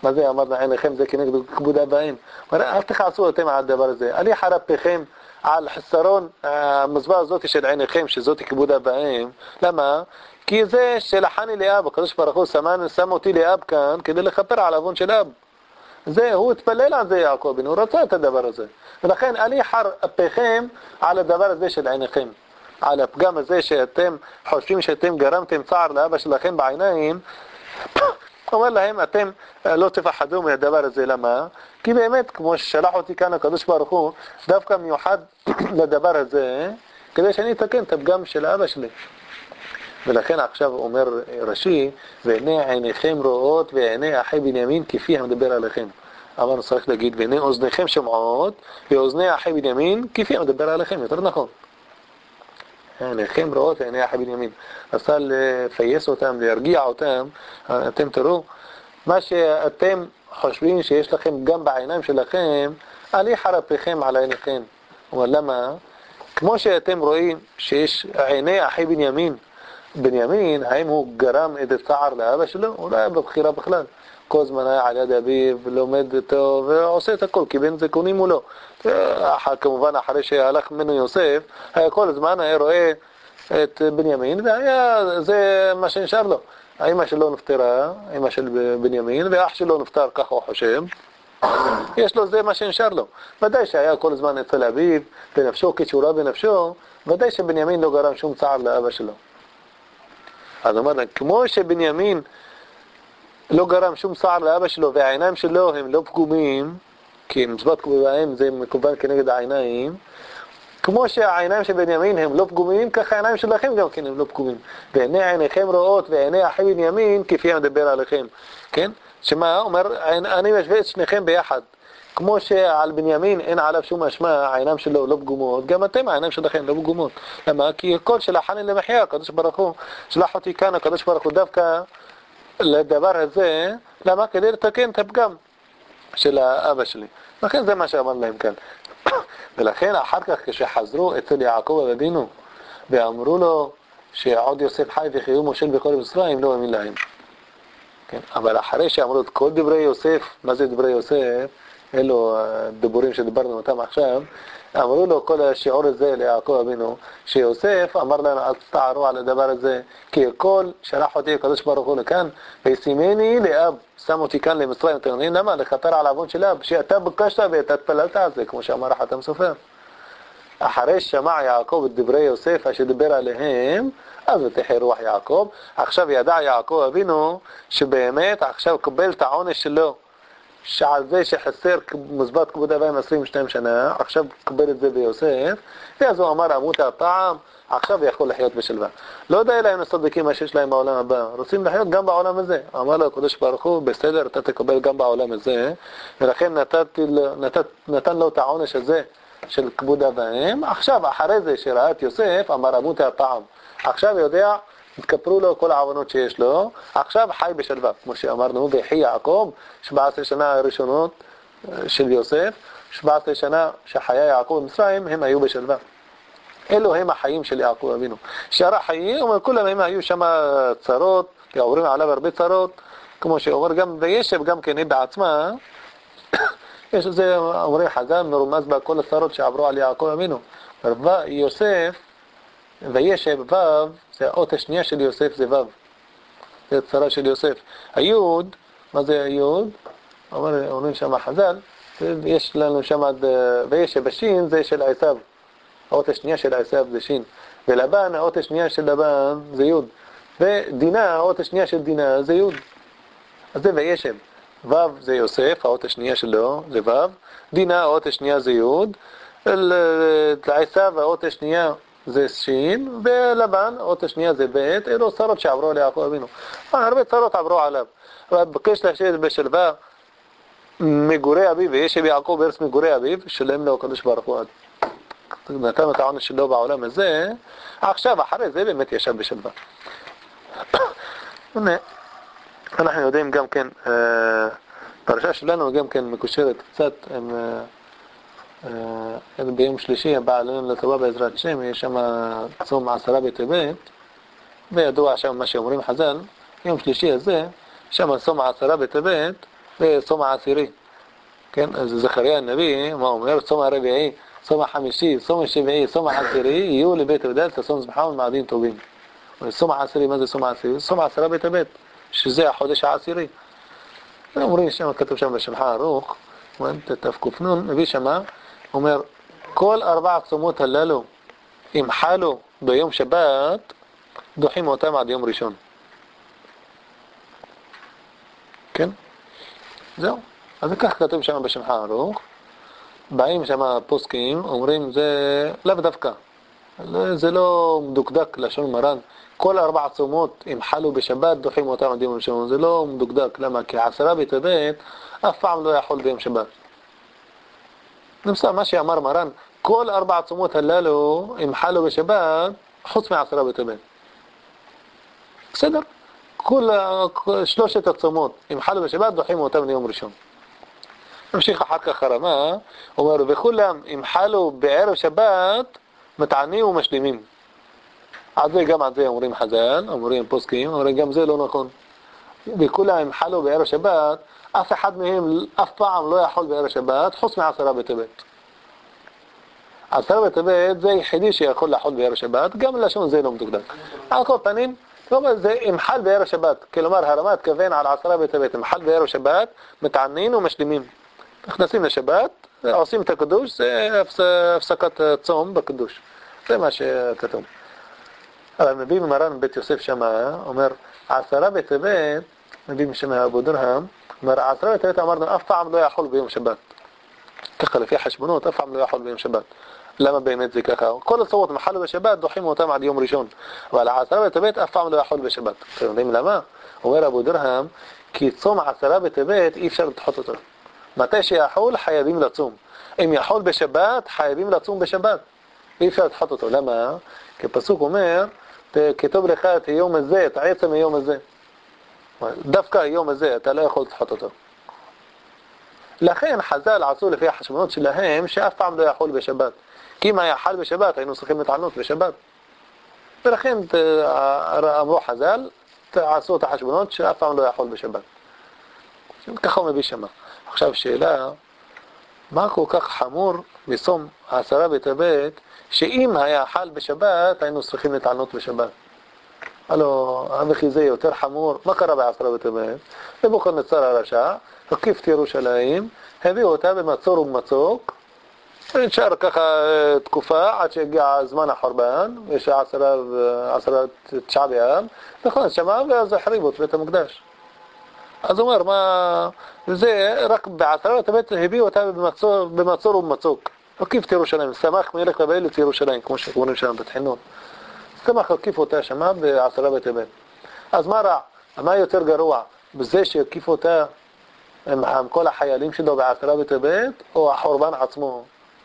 מה זה אמרנו עיניכם זה כנגד כיבוד אבאים? אל תכעסו אתם על הדבר הזה. אני חרפכם על חסרון המצווה הזאת של עיניכם, שזאת כיבוד אבאים. למה? כי זה שלחני לאב, הקדוש ברוך הוא שם אותי לאב כאן כדי לכפר על עוון של אב. הוא התפלל על זה יעקב אבינו, הוא רצה את הדבר הזה. ולכן אני חרפכם על הדבר הזה של עיניכם. על הפגם הזה שאתם חושבים שאתם גרמתם צער לאבא שלכם בעיניים. אומר להם, אתם לא תפחדו מהדבר הזה. למה? כי באמת, כמו ששלח אותי כאן הקדוש ברוך הוא, דווקא מיוחד לדבר הזה, כדי שאני אתקן את הפגם של האבא שלי. ולכן עכשיו אומר רש"י, ועיני עיניכם רואות ועיני אחי בנימין כפי המדבר עליכם. אבל צריך להגיד, ועיני אוזניכם שומעות ואוזני אחי בנימין כפי המדבר עליכם. יותר נכון. עיניכם רואות ועיני אחי בנימין. רצה לפייס אותם, להרגיע אותם. אתם תראו, מה שאתם חושבים שיש לכם גם בעיניים שלכם, אני חרפכם על עיניכם. אבל למה? כמו שאתם רואים שיש עיני אחי בנימין, האם הוא גרם את הצער לאבא שלו? הוא לא היה בבחירה בכלל. כל זמן היה על יד אביו, לומד איתו ועושה את הכל, כי בן זקונים הוא לא. כמובן אחרי שהלך ממנו יוסף, היה כל הזמן היה רואה את בנימין, זה מה שנשאר לו. האמא שלו נפטרה, אמא של בנימין, ואח שלו נפטר, ככה הוא חושב. יש לו זה מה שנשאר לו. ודאי שהיה כל הזמן אצל אביו, בנפשו, כשהוא בנפשו, ודאי שבנימין לא גרם שום צער לאבא שלו. אז אומר להם, כמו שבנימין לא גרם שום צער לאבא שלו, והעיניים שלו הם לא פגומים, כי מצוות כיבוד זה מקובל כנגד העיניים, כמו שהעיניים של בנימין הם לא פגומים, ככה העיניים שלכם גם כן הם לא פגומים. ועיני עיניכם רואות ועיני אחי בנימין כפי המדבר עליכם. כן? שמה? אומר, אני משווה את שניכם ביחד. כמו שעל בנימין אין עליו שום אשמה, העיניים שלו לא פגומות, גם אתם העיניים שלכם לא פגומות. למה? כי הכל שלחני למחיה, הקדוש ברוך הוא שלח אותי כאן, הקדוש ברוך הוא דווקא לדבר הזה. למה? כדי לתקן את הפגם של האבא שלי. לכן זה מה שאמר להם כאן. ולכן אחר כך כשחזרו אצל יעקב אבינו ואמרו לו שעוד יוסף חי וחיו מושל בכל מצרים, לא האמין להם. כן? אבל אחרי שאמרו את כל דברי יוסף, מה זה דברי יוסף? אלו דיבורים שדיברנו אותם עכשיו. אמרו לו כל השיעור הזה ליעקב אבינו, שיוסף אמר לנו אל תתערו על הדבר הזה, כי הכל שלח אותי הקדוש ברוך הוא לכאן וישימני לאב, שם אותי כאן למצרים. אתם יודעים למה? לכפר על העוון של אב, שאתה ביקשת ואתה התפללת על זה, כמו שאמר החתם סופר. אחרי שמע יעקב את דברי יוסף שדיבר עליהם, אז ותחי רוח יעקב. עכשיו ידע יעקב אבינו שבאמת עכשיו קבל את העונש שלו, שעל זה שחסר מזבט כיבוד אביים 22 שנה, עכשיו קבל את זה ביוסף, ואז הוא אמר אמות הטעם, עכשיו יכול לחיות בשלווה. לא יודע להם לצדיקים מה שיש להם בעולם הבא, רוצים לחיות גם בעולם הזה. אמר לו הקדוש ברוך הוא, בסדר, אתה תקבל גם בעולם הזה, ולכן נתן לו את העונש הזה של כיבוד אביים. עכשיו אחרי זה שראה את יוסף, אמר אמות הטעם, עכשיו יודע, התכפרו לו כל העוונות שיש לו, עכשיו חי בשלווה, כמו שאמרנו, ויחי יעקב 17 שנה הראשונות של יוסף, 17 שנה שחיה יעקב במצרים, הם היו בשלווה. אלו הם החיים של יעקב אבינו. שאר החיים, כולם הם היו שם צרות, כי עוברים עליו הרבה צרות, כמו שאומר גם וישב, גם כן היא בעצמה, יש לזה, אומרים חז"ל, מרומז בה כל הצרות שעברו על יעקב אבינו. יוסף, וישב וו, זה האות השנייה של יוסף, זה וו. זה הצרה של יוסף. היוד, מה זה היוד? אומרים שם חז"ל, יש לנו שם וישב בשין, זה של עשיו. האות השנייה של עשיו זה שין. ולבן, האות השנייה של לבן זה יוד. ודינה, האות השנייה של דינה זה יוד. אז זה וישב. וו זה יוסף, האות השנייה שלו זה וו. דינה, האות השנייה זה יוד. לעשיו, האות השנייה זה שין, ולבן, האות השנייה זה בית. אלו צרות שעברו על יעקב אבינו. הרבה צרות עברו עליו. אבל בקש לשבת בשלווה מגורי אביו, וישב יעקב בארץ מגורי אביו, שלם לו הקדוש ברוך הוא. נתן את העונש שלו בעולם הזה, עכשיו אחרי זה באמת ישב בשלווה. אנחנו יודעים גם כן, פרשה שלנו גם כן מקושרת קצת עם ביום שלישי הבא עלינו לטובה בעזרת השם, יש שם צום 10 בטבת, וידוע שם מה שאומרים חז"ל, יום שלישי הזה, שם צום 10 בטבת, זה צום העשירי. כן, אז זכריה הנביא, מה אומר? צום הרביעי, צום החמישי, צום השבעי, צום העשירי, יהיו לבית הבדל תשום זבחה ומעדים טובים. צום העשירי, מה זה צום העשירי? צום העשרה בית הבית, שזה החודש העשירי. אומרים שם, כתוב שם בשולחן ערוך, תקנון, מביא שמה, אומר, כל 4 צומות הללו, אם חלו ביום שבת, דוחים אותם עד יום ראשון. כן? זהו. אז כך כתוב שם בשולחן ערוך. באים שם פוסקים, אומרים זה לאו דווקא. זה לא מדוקדק לשון מרן. כל 4 צומות, אם חלו בשבת, דוחים אותם עד יום ראשון. זה לא מדוקדק. למה? כי 10 בטבת אף פעם לא יכול ביום שבת. נמצא מה שאמר מרן, כל 4 צומות הללו, אם חלו בשבת, חוץ מ10 בטבת. בסדר? כל 3 הצומות, אם חלו בשבת, דוחים אותם ליום ראשון. נמשיך אחר כך הרמה, אומר, וכולם, אם חלו בערב שבת, מתענים ומשלימים. עד זה, גם עד זה אומרים חז"ל, אומרים פוסקים, אומרים גם זה לא נכון. וכולם, אם חלו בערב שבת, אף אחד מהם אף פעם לא יכול בערב שבת, חוץ מ10 בטבת. 10 בטבת זה היחידי שיכול לחול בערב שבת, גם לשון זה לא מדוקדק. על כל פנים, זה אם חל בערב שבת, כלומר הרמה התכוון על 10 בטבת, אם חל בערב שבת, מתענין ומשלימים. נכנסים לשבת, עושים את הקדוש, זה הפסקת צום בקדוש. זה מה שכתוב. אבל מביא מרן בית יוסף שמה, אומר, 10 בטבת, מביא משמע אבו דרהם, אומר, 10 בטבת אמרנו, אף פעם לא יכול ביום שבת. ככה לפי חשבונות, אף פעם לא יכול ביום שבת. למה באמת זה ככה? כל הצומות מחלו בשבת, דוחים אותם עד יום ראשון. אבל 10 בטבת אף פעם לא יכול בשבת. אתם יודעים למה? אומר אבו דרהם, כי צום 10 בטבת אי אפשר לדחות אותו. מתי שיחול חייבים לצום. אם יחול בשבת, חייבים לצום בשבת. אי אפשר לדחות אותו. למה? כי הפסוק אומר, כתוב לך את היום הזה, את העצם היום הזה. דווקא היום הזה, אתה לא יכול לדחות אותו. לכן חז"ל עשו לפי החשבונות שלהם שאף פעם לא יחול בשבת. כי אם היה חל בשבת, היינו צריכים להתענות בשבת. ולכן אמרו חז"ל, עשו את החשבונות שאף פעם לא יחול בשבת. ככה הוא מביא שמה. עכשיו שאלה, מה כל כך חמור בסום 10 בטבת, שאם היה חל בשבת, היינו צריכים להתענות בשבת? הלו, וכי זה יותר חמור. מה קרה ב10 בטבת? נבוכדנצר הרשע, הקיף את ירושלים, הביאו אותה במצור ובמצוק, ונשאר ככה תקופה עד שהגיע זמן החורבן, יש 9 באב, נכון, שמה, ואז החריבו את בית המקדש. אז הוא אומר, מה, זה רק ב10 בטבת הביאו אותה במצור ובמצוק. הקיף את ירושלים, שמח מלך בבל את ירושלים, כמו שקוראים שם בתחינות. שמח הקיף אותה שמה ב10 בטבת. אז מה רע? מה יותר גרוע? בזה שהקיף אותה עם כל החיילים שלו ב10 בטבת, או החורבן עצמו?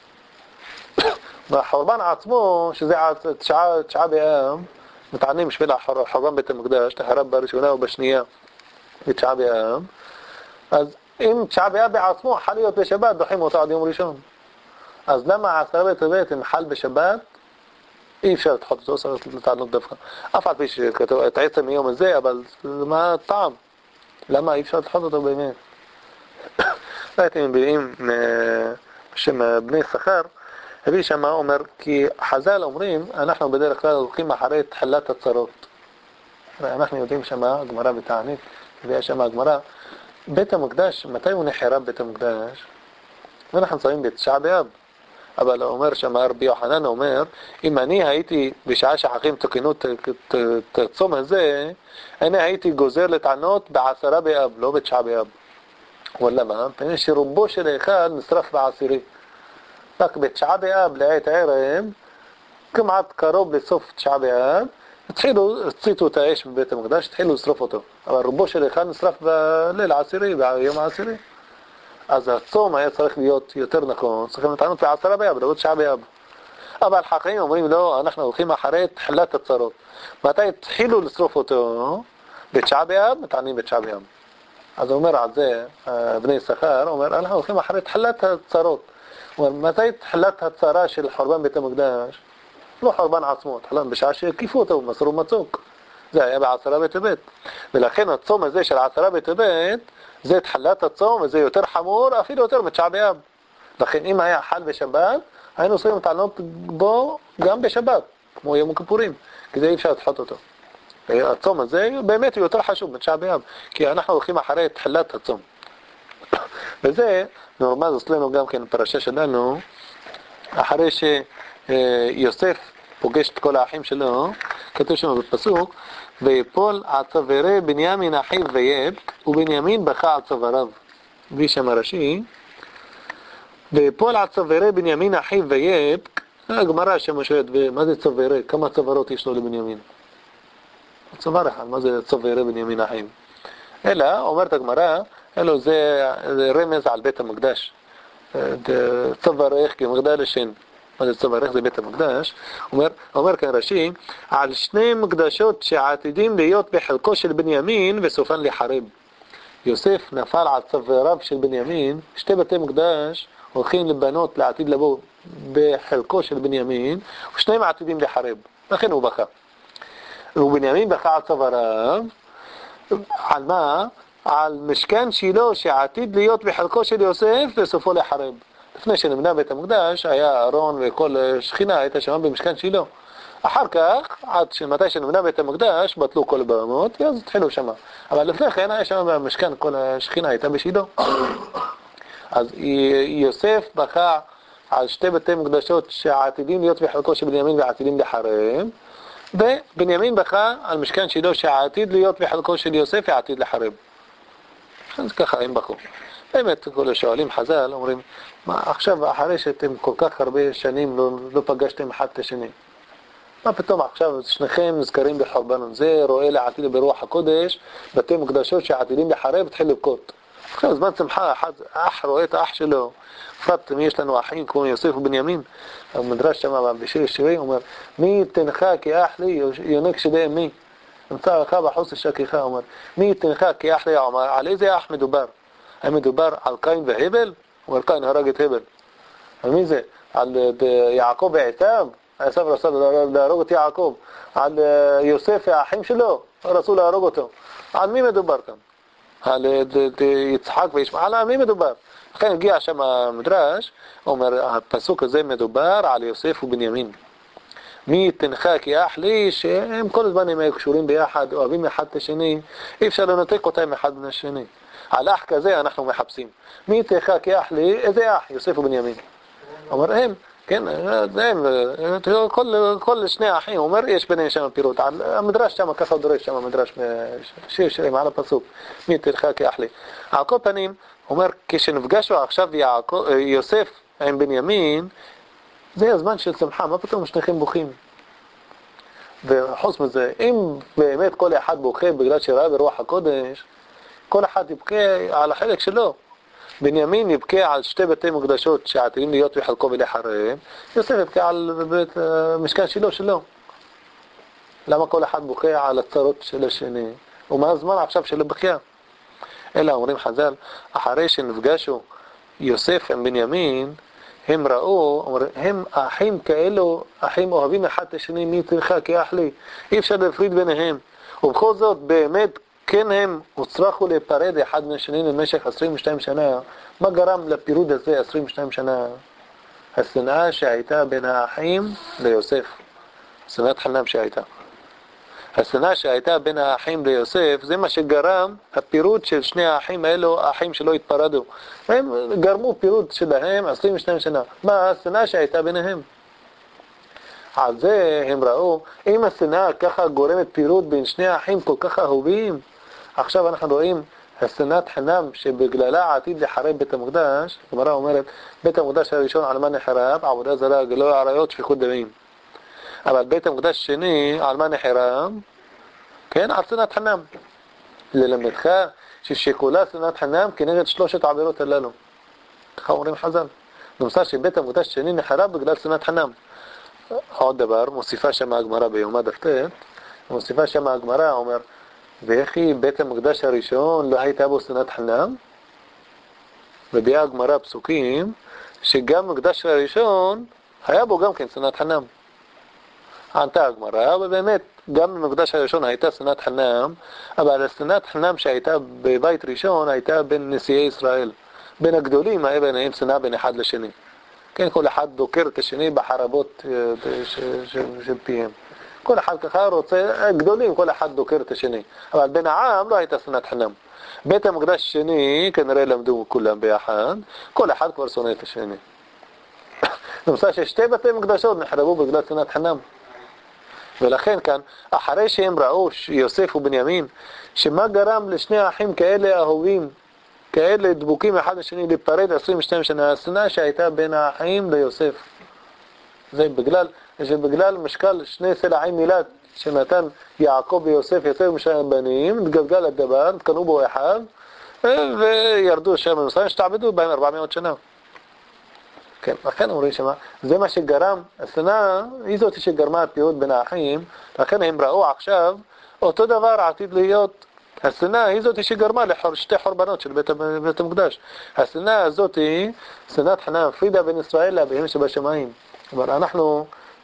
והחורבן עצמו, שזה 9 באב, מתענים בשביל החורבן בית המקדש, החרב בראשונה ובשנייה, ב9 באב. אז אם 9 באב בעצמו חל להיות בשבת, דוחים אותו עד יום ראשון. אז למה 10 בטבת אם חל בשבת, אי אפשר לדחות אותו, צריך לתענות דווקא. אף על פי שכתוב את עצם היום הזה, אבל מה הטעם? למה אי אפשר לדחות אותו באמת? הייתם מביאים בשם בני שכר, הביא שמה אומר, כי חז"ל אומרים, אנחנו בדרך כלל הולכים אחרי תחילת הצרות. אנחנו יודעים שמה, הגמרא בתענית, הביאה שמה הגמרא, בית המקדש, מתי הוא נחרב בית המקדש? ואנחנו נמצאים ב9 באב. אבל אומר שמה רבי יוחנן אומר, אם אני הייתי בשעה שחכים תקנו את הצום הזה, אני הייתי גוזר לטענות ב10 באב, לא ב9 באב. אבל למה? מפני שרובו של אחד נשרף ב10. רק ב9 באב לעת ערב, כמעט קרוב לסוף 9 באב, הציתו את האש בבית המקדש, התחילו לשרוף אותו. אבל רובו של אחד נשרף בליל העשירי, ביום העשירי. אז הצום היה צריך להיות יותר נכון, צריכים לטענות ב10 באב, לא ב9 באב. אבל חכמים אומרים לא, אנחנו הולכים אחרי תחילת הצרות. מתי התחילו לשרוף אותו? ב9 באב, מטענים ב9 באב. אז הוא אומר על זה, בני שכר, אומר, אנחנו הולכים אחרי תחילת הצרות. הוא אומר, מתי תחילת הצרה של חורבן בית המקדש? לא חורבן עצמו, בשעה שהקיפו אותו, מסרו מצוק. זה היה בעשרה בטבת. ולכן הצום הזה של עשרה בטבת, זה תחילת הצום, וזה יותר חמור, אפילו יותר מתשעה באב. לכן אם היה חל בשבת, היינו עושים טענות בו גם בשבת, כמו יום הכיפורים, כי זה אי אפשר לדחות אותו. הצום הזה באמת הוא יותר חשוב מתשעה באב, כי אנחנו הולכים אחרי תחילת הצום. וזה נורמז אצלנו גם כן פרשה שלנו, אחרי שיוסף פוגש את כל האחים שלו, כתוב שם בפסוק, ויפול על צווארי בנימין אחיו ויבק, ובנימין בכה על צוואריו. הביא שם הרש"י, ויפול על צווארי בנימין אחיו ויבק, הגמרא שם שואלת, מה זה צווארי? כמה צווארות יש לו לבנימין? צוואר אחד, מה זה צווארי בנימין אחיו? אלא, אומרת הגמרא, אלו זה רמז על בית המקדש. צווארך כמגדל השן. מה זה צווארך? זה בית המקדש. אומר כאן רש"י, על שני מקדשות שעתידים להיות בחלקו של בנימין וסופן לחרב. יוסף נפל על צוואריו של בנימין, שתי בתי מקדש הולכים לבנות לעתיד לבוא בחלקו של בנימין, ושניהם עתידים לחרב. לכן הוא בכה. ובנימין בכה על צוואריו, על מה? על משכן שילה שעתיד להיות בחלקו של יוסף וסופו לחרב. לפני שנבנה בית המקדש היה אהרון וכל שכינה הייתה שם במשכן שילה. אחר כך, עד שמתי שנבנה בית המקדש, בטלו כל הבמות, אז התחילו שם. אבל לפני כן היה שם במשכן, כל השכינה הייתה בשילה. אז יוסף בכה על שתי בתי מקדשות שעתידים להיות בחלקו של בנימין ועתידים לחרב, ובנימין בכה על משכן שילה שעתיד להיות בחלקו של יוסף ועתיד לחרב. אז ככה הם בכו. באמת כל השואלים חז"ל אומרים, מה עכשיו אחרי שאתם כל כך הרבה שנים לא פגשתם אחד את השני, מה פתאום עכשיו שניכם נזכרים בחורבן? זה רואה לעתיד ברוח הקודש בתי מקדשות שעתידים לחרב התחיל לבכות. עכשיו זמן שמחה, אח רואה את האח שלו, בפרט מי יש לנו אחים כמו יוסף ובנימין. המדרש שם בשיר השירים אומר, מי תנך כאח לי יונק שדי אמי, נמצא לך בחוס השכיחה. אומר, מי תנך כאח לי? אומר, על איזה אח מדובר? האם מדובר על קין והבל? אומר, קין הרג את הבל. על מי זה? על יעקב ועשיו? עשיו רצה להרוג את יעקב. על יוסף והאחים שלו רצו להרוג אותו. על מי מדובר כאן? על יצחק וישמעאל? על מי מדובר? לכן הגיע שם המדרש, אומר, הפסוק הזה מדובר על יוסף ובנימין. מי תנך כאח לי, שהם כל הזמן הם קשורים ביחד, אוהבים אחד את השני, אי אפשר לנתק אותם אחד מן השני. על אח כזה אנחנו מחפשים. מי תנך כאח לי? איזה אח? יוסף ובנימין. אומר, הם, כן, הם, כל שני האחים, אומר, יש ביניהם שם פירוט. המדרש שם, ככה דורש שם המדרש, שיר שירים על הפסוק, מי תנך כאח לי. על כל פנים, אומר, כשנפגשו עכשיו יוסף עם בנימין, זה הזמן של שמחה, מה פתאום שניכם בוכים? וחוץ מזה, אם באמת כל אחד בוכה בגלל שראה ברוח הקודש, כל אחד יבכה על החלק שלו. בנימין יבכה על שתי בתי מקדשות שעתידים להיות בחלקו ולחרב, יוסף יבכה על משכן שילה שלו. למה כל אחד בוכה על הצרות של השני? ומה הזמן עכשיו של הבכייה? אלא אומרים חז"ל, אחרי שנפגשו יוסף עם בנימין, הם ראו, הם אחים כאלו, אחים אוהבים אחד את השני, מי תנך כאח לי, אי אפשר להפריד ביניהם. ובכל זאת באמת כן הם הוצרכו להיפרד אחד מהשני במשך 22 שנה. מה גרם לפירוד הזה 22 שנה? השנאה שהייתה בין האחים ליוסף, שנאת חינם שהייתה. השנאה שהייתה בין האחים ליוסף, זה מה שגרם הפירוד של שני האחים האלו, האחים שלא התפרדו. הם גרמו פירוד שלהם 22 שנה. מה השנאה שהייתה ביניהם? על זה הם ראו, אם השנאה ככה גורמת פירוד בין שני האחים כל כך אהובים, עכשיו אנחנו רואים השנאת חינם שבגללה עתיד לחרב בית המקדש. הגמרא אומרת, בית המקדש הראשון על מה נחרב? עבודה זרה, גילוי עריות, שפיכות דמים. אבל בית המקדש השני, על מה נחרב? כן, על שנאת חינם. ללמדך ששיקולה שנאת חינם כנגד שלושת העבירות הללו. ככה אומרים חז"ל. נמצא שבית המקדש השני נחרב בגלל שנאת חינם. עוד דבר, מוסיפה שם הגמרא ביומא דף ט', מוסיפה שם הגמרא, אומר, וכי בית המקדש הראשון לא הייתה בו שנאת חינם? וביאה הגמרא פסוקים שגם המקדש הראשון היה בו גם כן שנאת חינם. ענתה הגמרא, ובאמת גם במקדש הראשון הייתה שנאת חינם, אבל השנאת חינם שהייתה בבית ראשון הייתה בין נשיאי ישראל, בין הגדולים היה ביניהם שנאה בין אחד לשני. כן, כל אחד דוקר את השני בחרבות של פיהם. כל אחד ככה רוצה, גדולים, כל אחד דוקר את השני. אבל בין העם לא הייתה שנאת חינם. בית המקדש השני כנראה למדו כולם ביחד, כל אחד כבר שונא את השני. נמצא ששתי בתי מקדשות נחרבו בגלל שנאת חינם. ולכן כאן, אחרי שהם ראו יוסף ובנימין, שמה גרם לשני האחים כאלה אהובים, כאלה דבוקים אחד לשני להיפרד 22 שנה, השנאה שהייתה בין האחים ליוסף. זה בגלל משקל שני סלעים מילת שנתן יעקב ויוסף יוסף משם בנים, התגלגל הדבר, התקנו בו אחד, וירדו שם במצרים, שתעבדו בהם 400 שנה. כן, לכן אומרים שמה, זה מה שגרם, השנאה היא זאת שגרמה הפירוד בין האחים, לכן הם ראו עכשיו, אותו דבר עתיד להיות, השנאה היא זאת שגרמה לשתי חורבנות של בית המקדש. השנאה הזאת היא, שנאת חינם, פרידה בין ישראל לאביהם שבשמיים. אבל אנחנו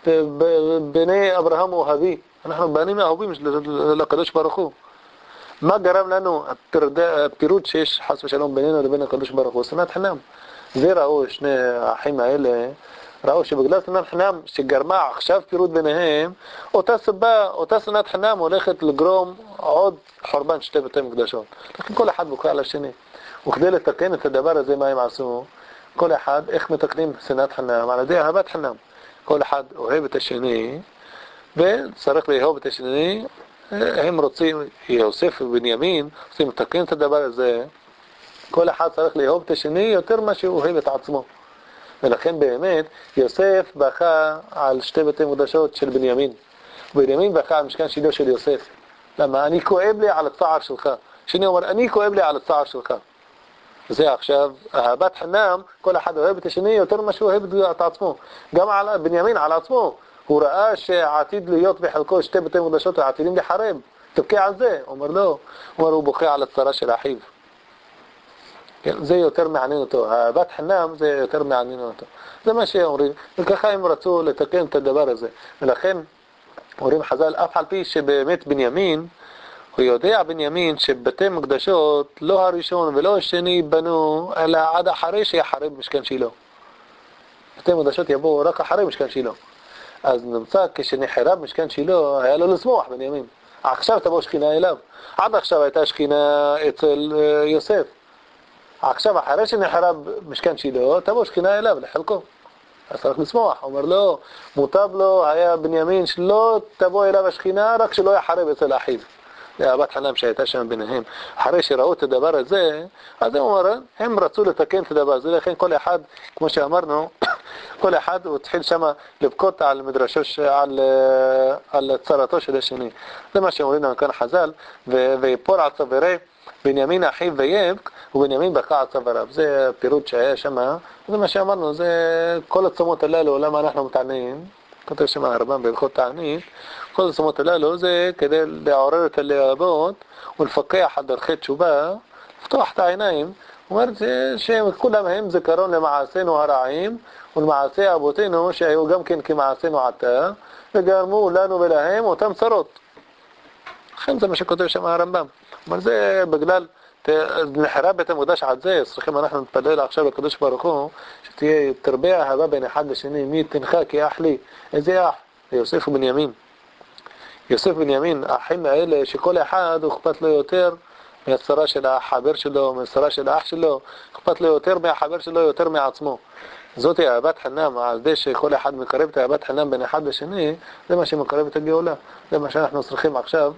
בני אברהם אוהבי, אנחנו בנים אהובים לקדוש ברוך הוא. מה גרם לנו הפירוד שיש חס ושלום בינינו לבין הקדוש ברוך הוא? שנאת חינם. זה ראו שני האחים האלה, ראו שבגלל שנאת חינם שגרמה עכשיו פירוד ביניהם, אותה סיבה, אותה שנאת חינם הולכת לגרום עוד חורבן שתי בתי מקדשות. לכן כל אחד בוקע על השני. וכדי לתקן את הדבר הזה מה הם עשו? כל אחד, איך מתקנים שנאת חינם? על ידי אהבת חינם. כל אחד אוהב את השני, וצריך לאהוב את השני. הם רוצים, יוסף ובנימין, רוצים לתקן את הדבר הזה. כל אחד צריך לאהוב את השני יותר מה שהוא אוהב את עצמו. ולכן באמת יוסף בכה על שתי בתי מקדשות של בנימין. בנימין בכה על משכן שילה של יוסף. למה? אני כואב לי על הצער שלך. שני אומר, אני כואב לי על הצער שלך. זה עכשיו, אהבת חינם, כל אחד אוהב את השני יותר מה שהוא אוהב את עצמו. גם על בנימין, על עצמו. הוא ראה שעתיד להיות בחלקו שתי בתי מקדשות ועתידים לחרב. תבכה על זה. הוא אומר לא. הוא בוכה על הצרה של אחיו. זה יותר מעניין אותו. אהבת חינם זה יותר מעניין אותו. זה מה שאומרים. וככה הם רצו לתקן את הדבר הזה. ולכן אומרים חז"ל, אף על פי שבאמת בנימין, הוא יודע בנימין שבתי מקדשות לא הראשון ולא השני בנו, אלא עד אחרי שיחרב משכן שילה. בתי מקדשות יבואו רק אחרי משכן שילה. אז נמצא כשנחרב משכן שילה, היה לו לשמוח בנימין. עכשיו תבוא שכינה אליו. עד עכשיו הייתה שכינה אצל יוסף. עכשיו אחרי שנחרב משכן שילה, תבוא שכינה אליו לחלקו. אז צריך לשמוח. הוא אומר לו, מוטב לו היה בנימין שלא תבוא אליו השכינה, רק שלא יחרב אצל אחיו. זה אהבת חינם שהייתה שם ביניהם. אחרי שראו את הדבר הזה, אז הם רצו לתקן את הדבר הזה. לכן כל אחד, כמו שאמרנו, כל אחד הוא התחיל שם לבכות על מדרשו, על צרתו של השני. זה מה שאומרים לנו כאן חז"ל, ויפול על צווארי בנימין אחיו ויבק, ובנימין בכה על צוואריו. זה הפירוט שהיה שם. זה מה שאמרנו, זה כל הצומות הללו, למה אנחנו מתענים, כתוב שם הרמב"ם בהלכות תענית, כל הצומות הללו זה כדי לעורר את הלהבות ולפקח על דרכי תשובה, לפתוח את העיניים. הוא אומר שכולם הם זיכרון למעשינו הרעים ולמעשי אבותינו שהיו גם כן כמעשינו עתה, וגרמו לנו ולהם אותם צרות. לכן זה מה שכותב שם הרמב"ם. אבל זה בגלל נחרב בית המקדש עד זה, צריכים אנחנו נתפלל עכשיו לקדוש ברוך הוא, שתהיה תרבה אהבה בין אחד לשני. מי תנחה כי אח לי? איזה אח? יוסף ובנימין. יוסף ובנימין, האחים האלה שכל אחד הוא אכפת לו יותר מהצרה של החבר שלו, מהצרה של האח שלו, אכפת לו יותר מהחבר שלו, יותר מעצמו. זאת היא אהבת חינם, על זה שכל אחד מקרב את אהבת חינם בין אחד לשני, זה מה שמקרב את הגאולה. זה מה שאנחנו צריכים עכשיו.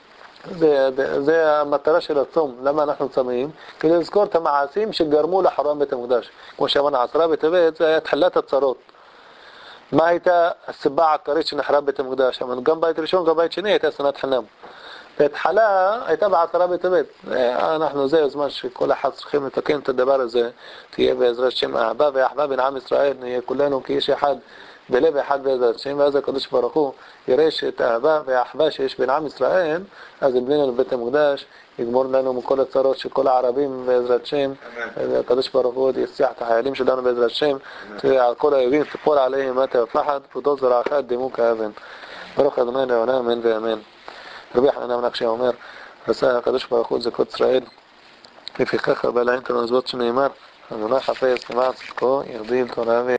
זה המטרה של הצום. למה אנחנו צמים? כדי לזכור את המעשים שגרמו לחורבן בית המקדש. כמו שאמרנו, עשרה בטבת זה היה תחילת הצרות. מה הייתה הסיבה העיקרית שנחרב בית המקדש? גם בית ראשון, גם בית שני הייתה שנאת חינם. והתחלה הייתה בעשרה בטבת. זה הזמן שכל אחד צריכים לתקן את הדבר הזה. תהיה בעזרת שם אהבה ואחווה בין עם ישראל, נהיה כולנו כאיש אחד בלב אחד בעזרת שם, ואז הקדוש ברוך הוא יראה שאת האהבה והאחווה שיש בין עם ישראל, אז יבנינו לבית המקדש, יגמור לנו מכל הצרות של כל הערבים בעזרת שם, הקדוש ברוך הוא יסיח את החיילים שלנו בעזרת שם, על כל האויבים תפול עליהם מטה ופחד, פרודות זרעך דימו כאבן. ברוך אדוני לעולם, אמן ואמן. רבי חנניה בן עקשיא אומר, רצה הקדוש ברוך הוא זכות ישראל, לפיכך בא להם את המצוות שנאמר, אמונה חפש למען צדקו, יגדיל תורה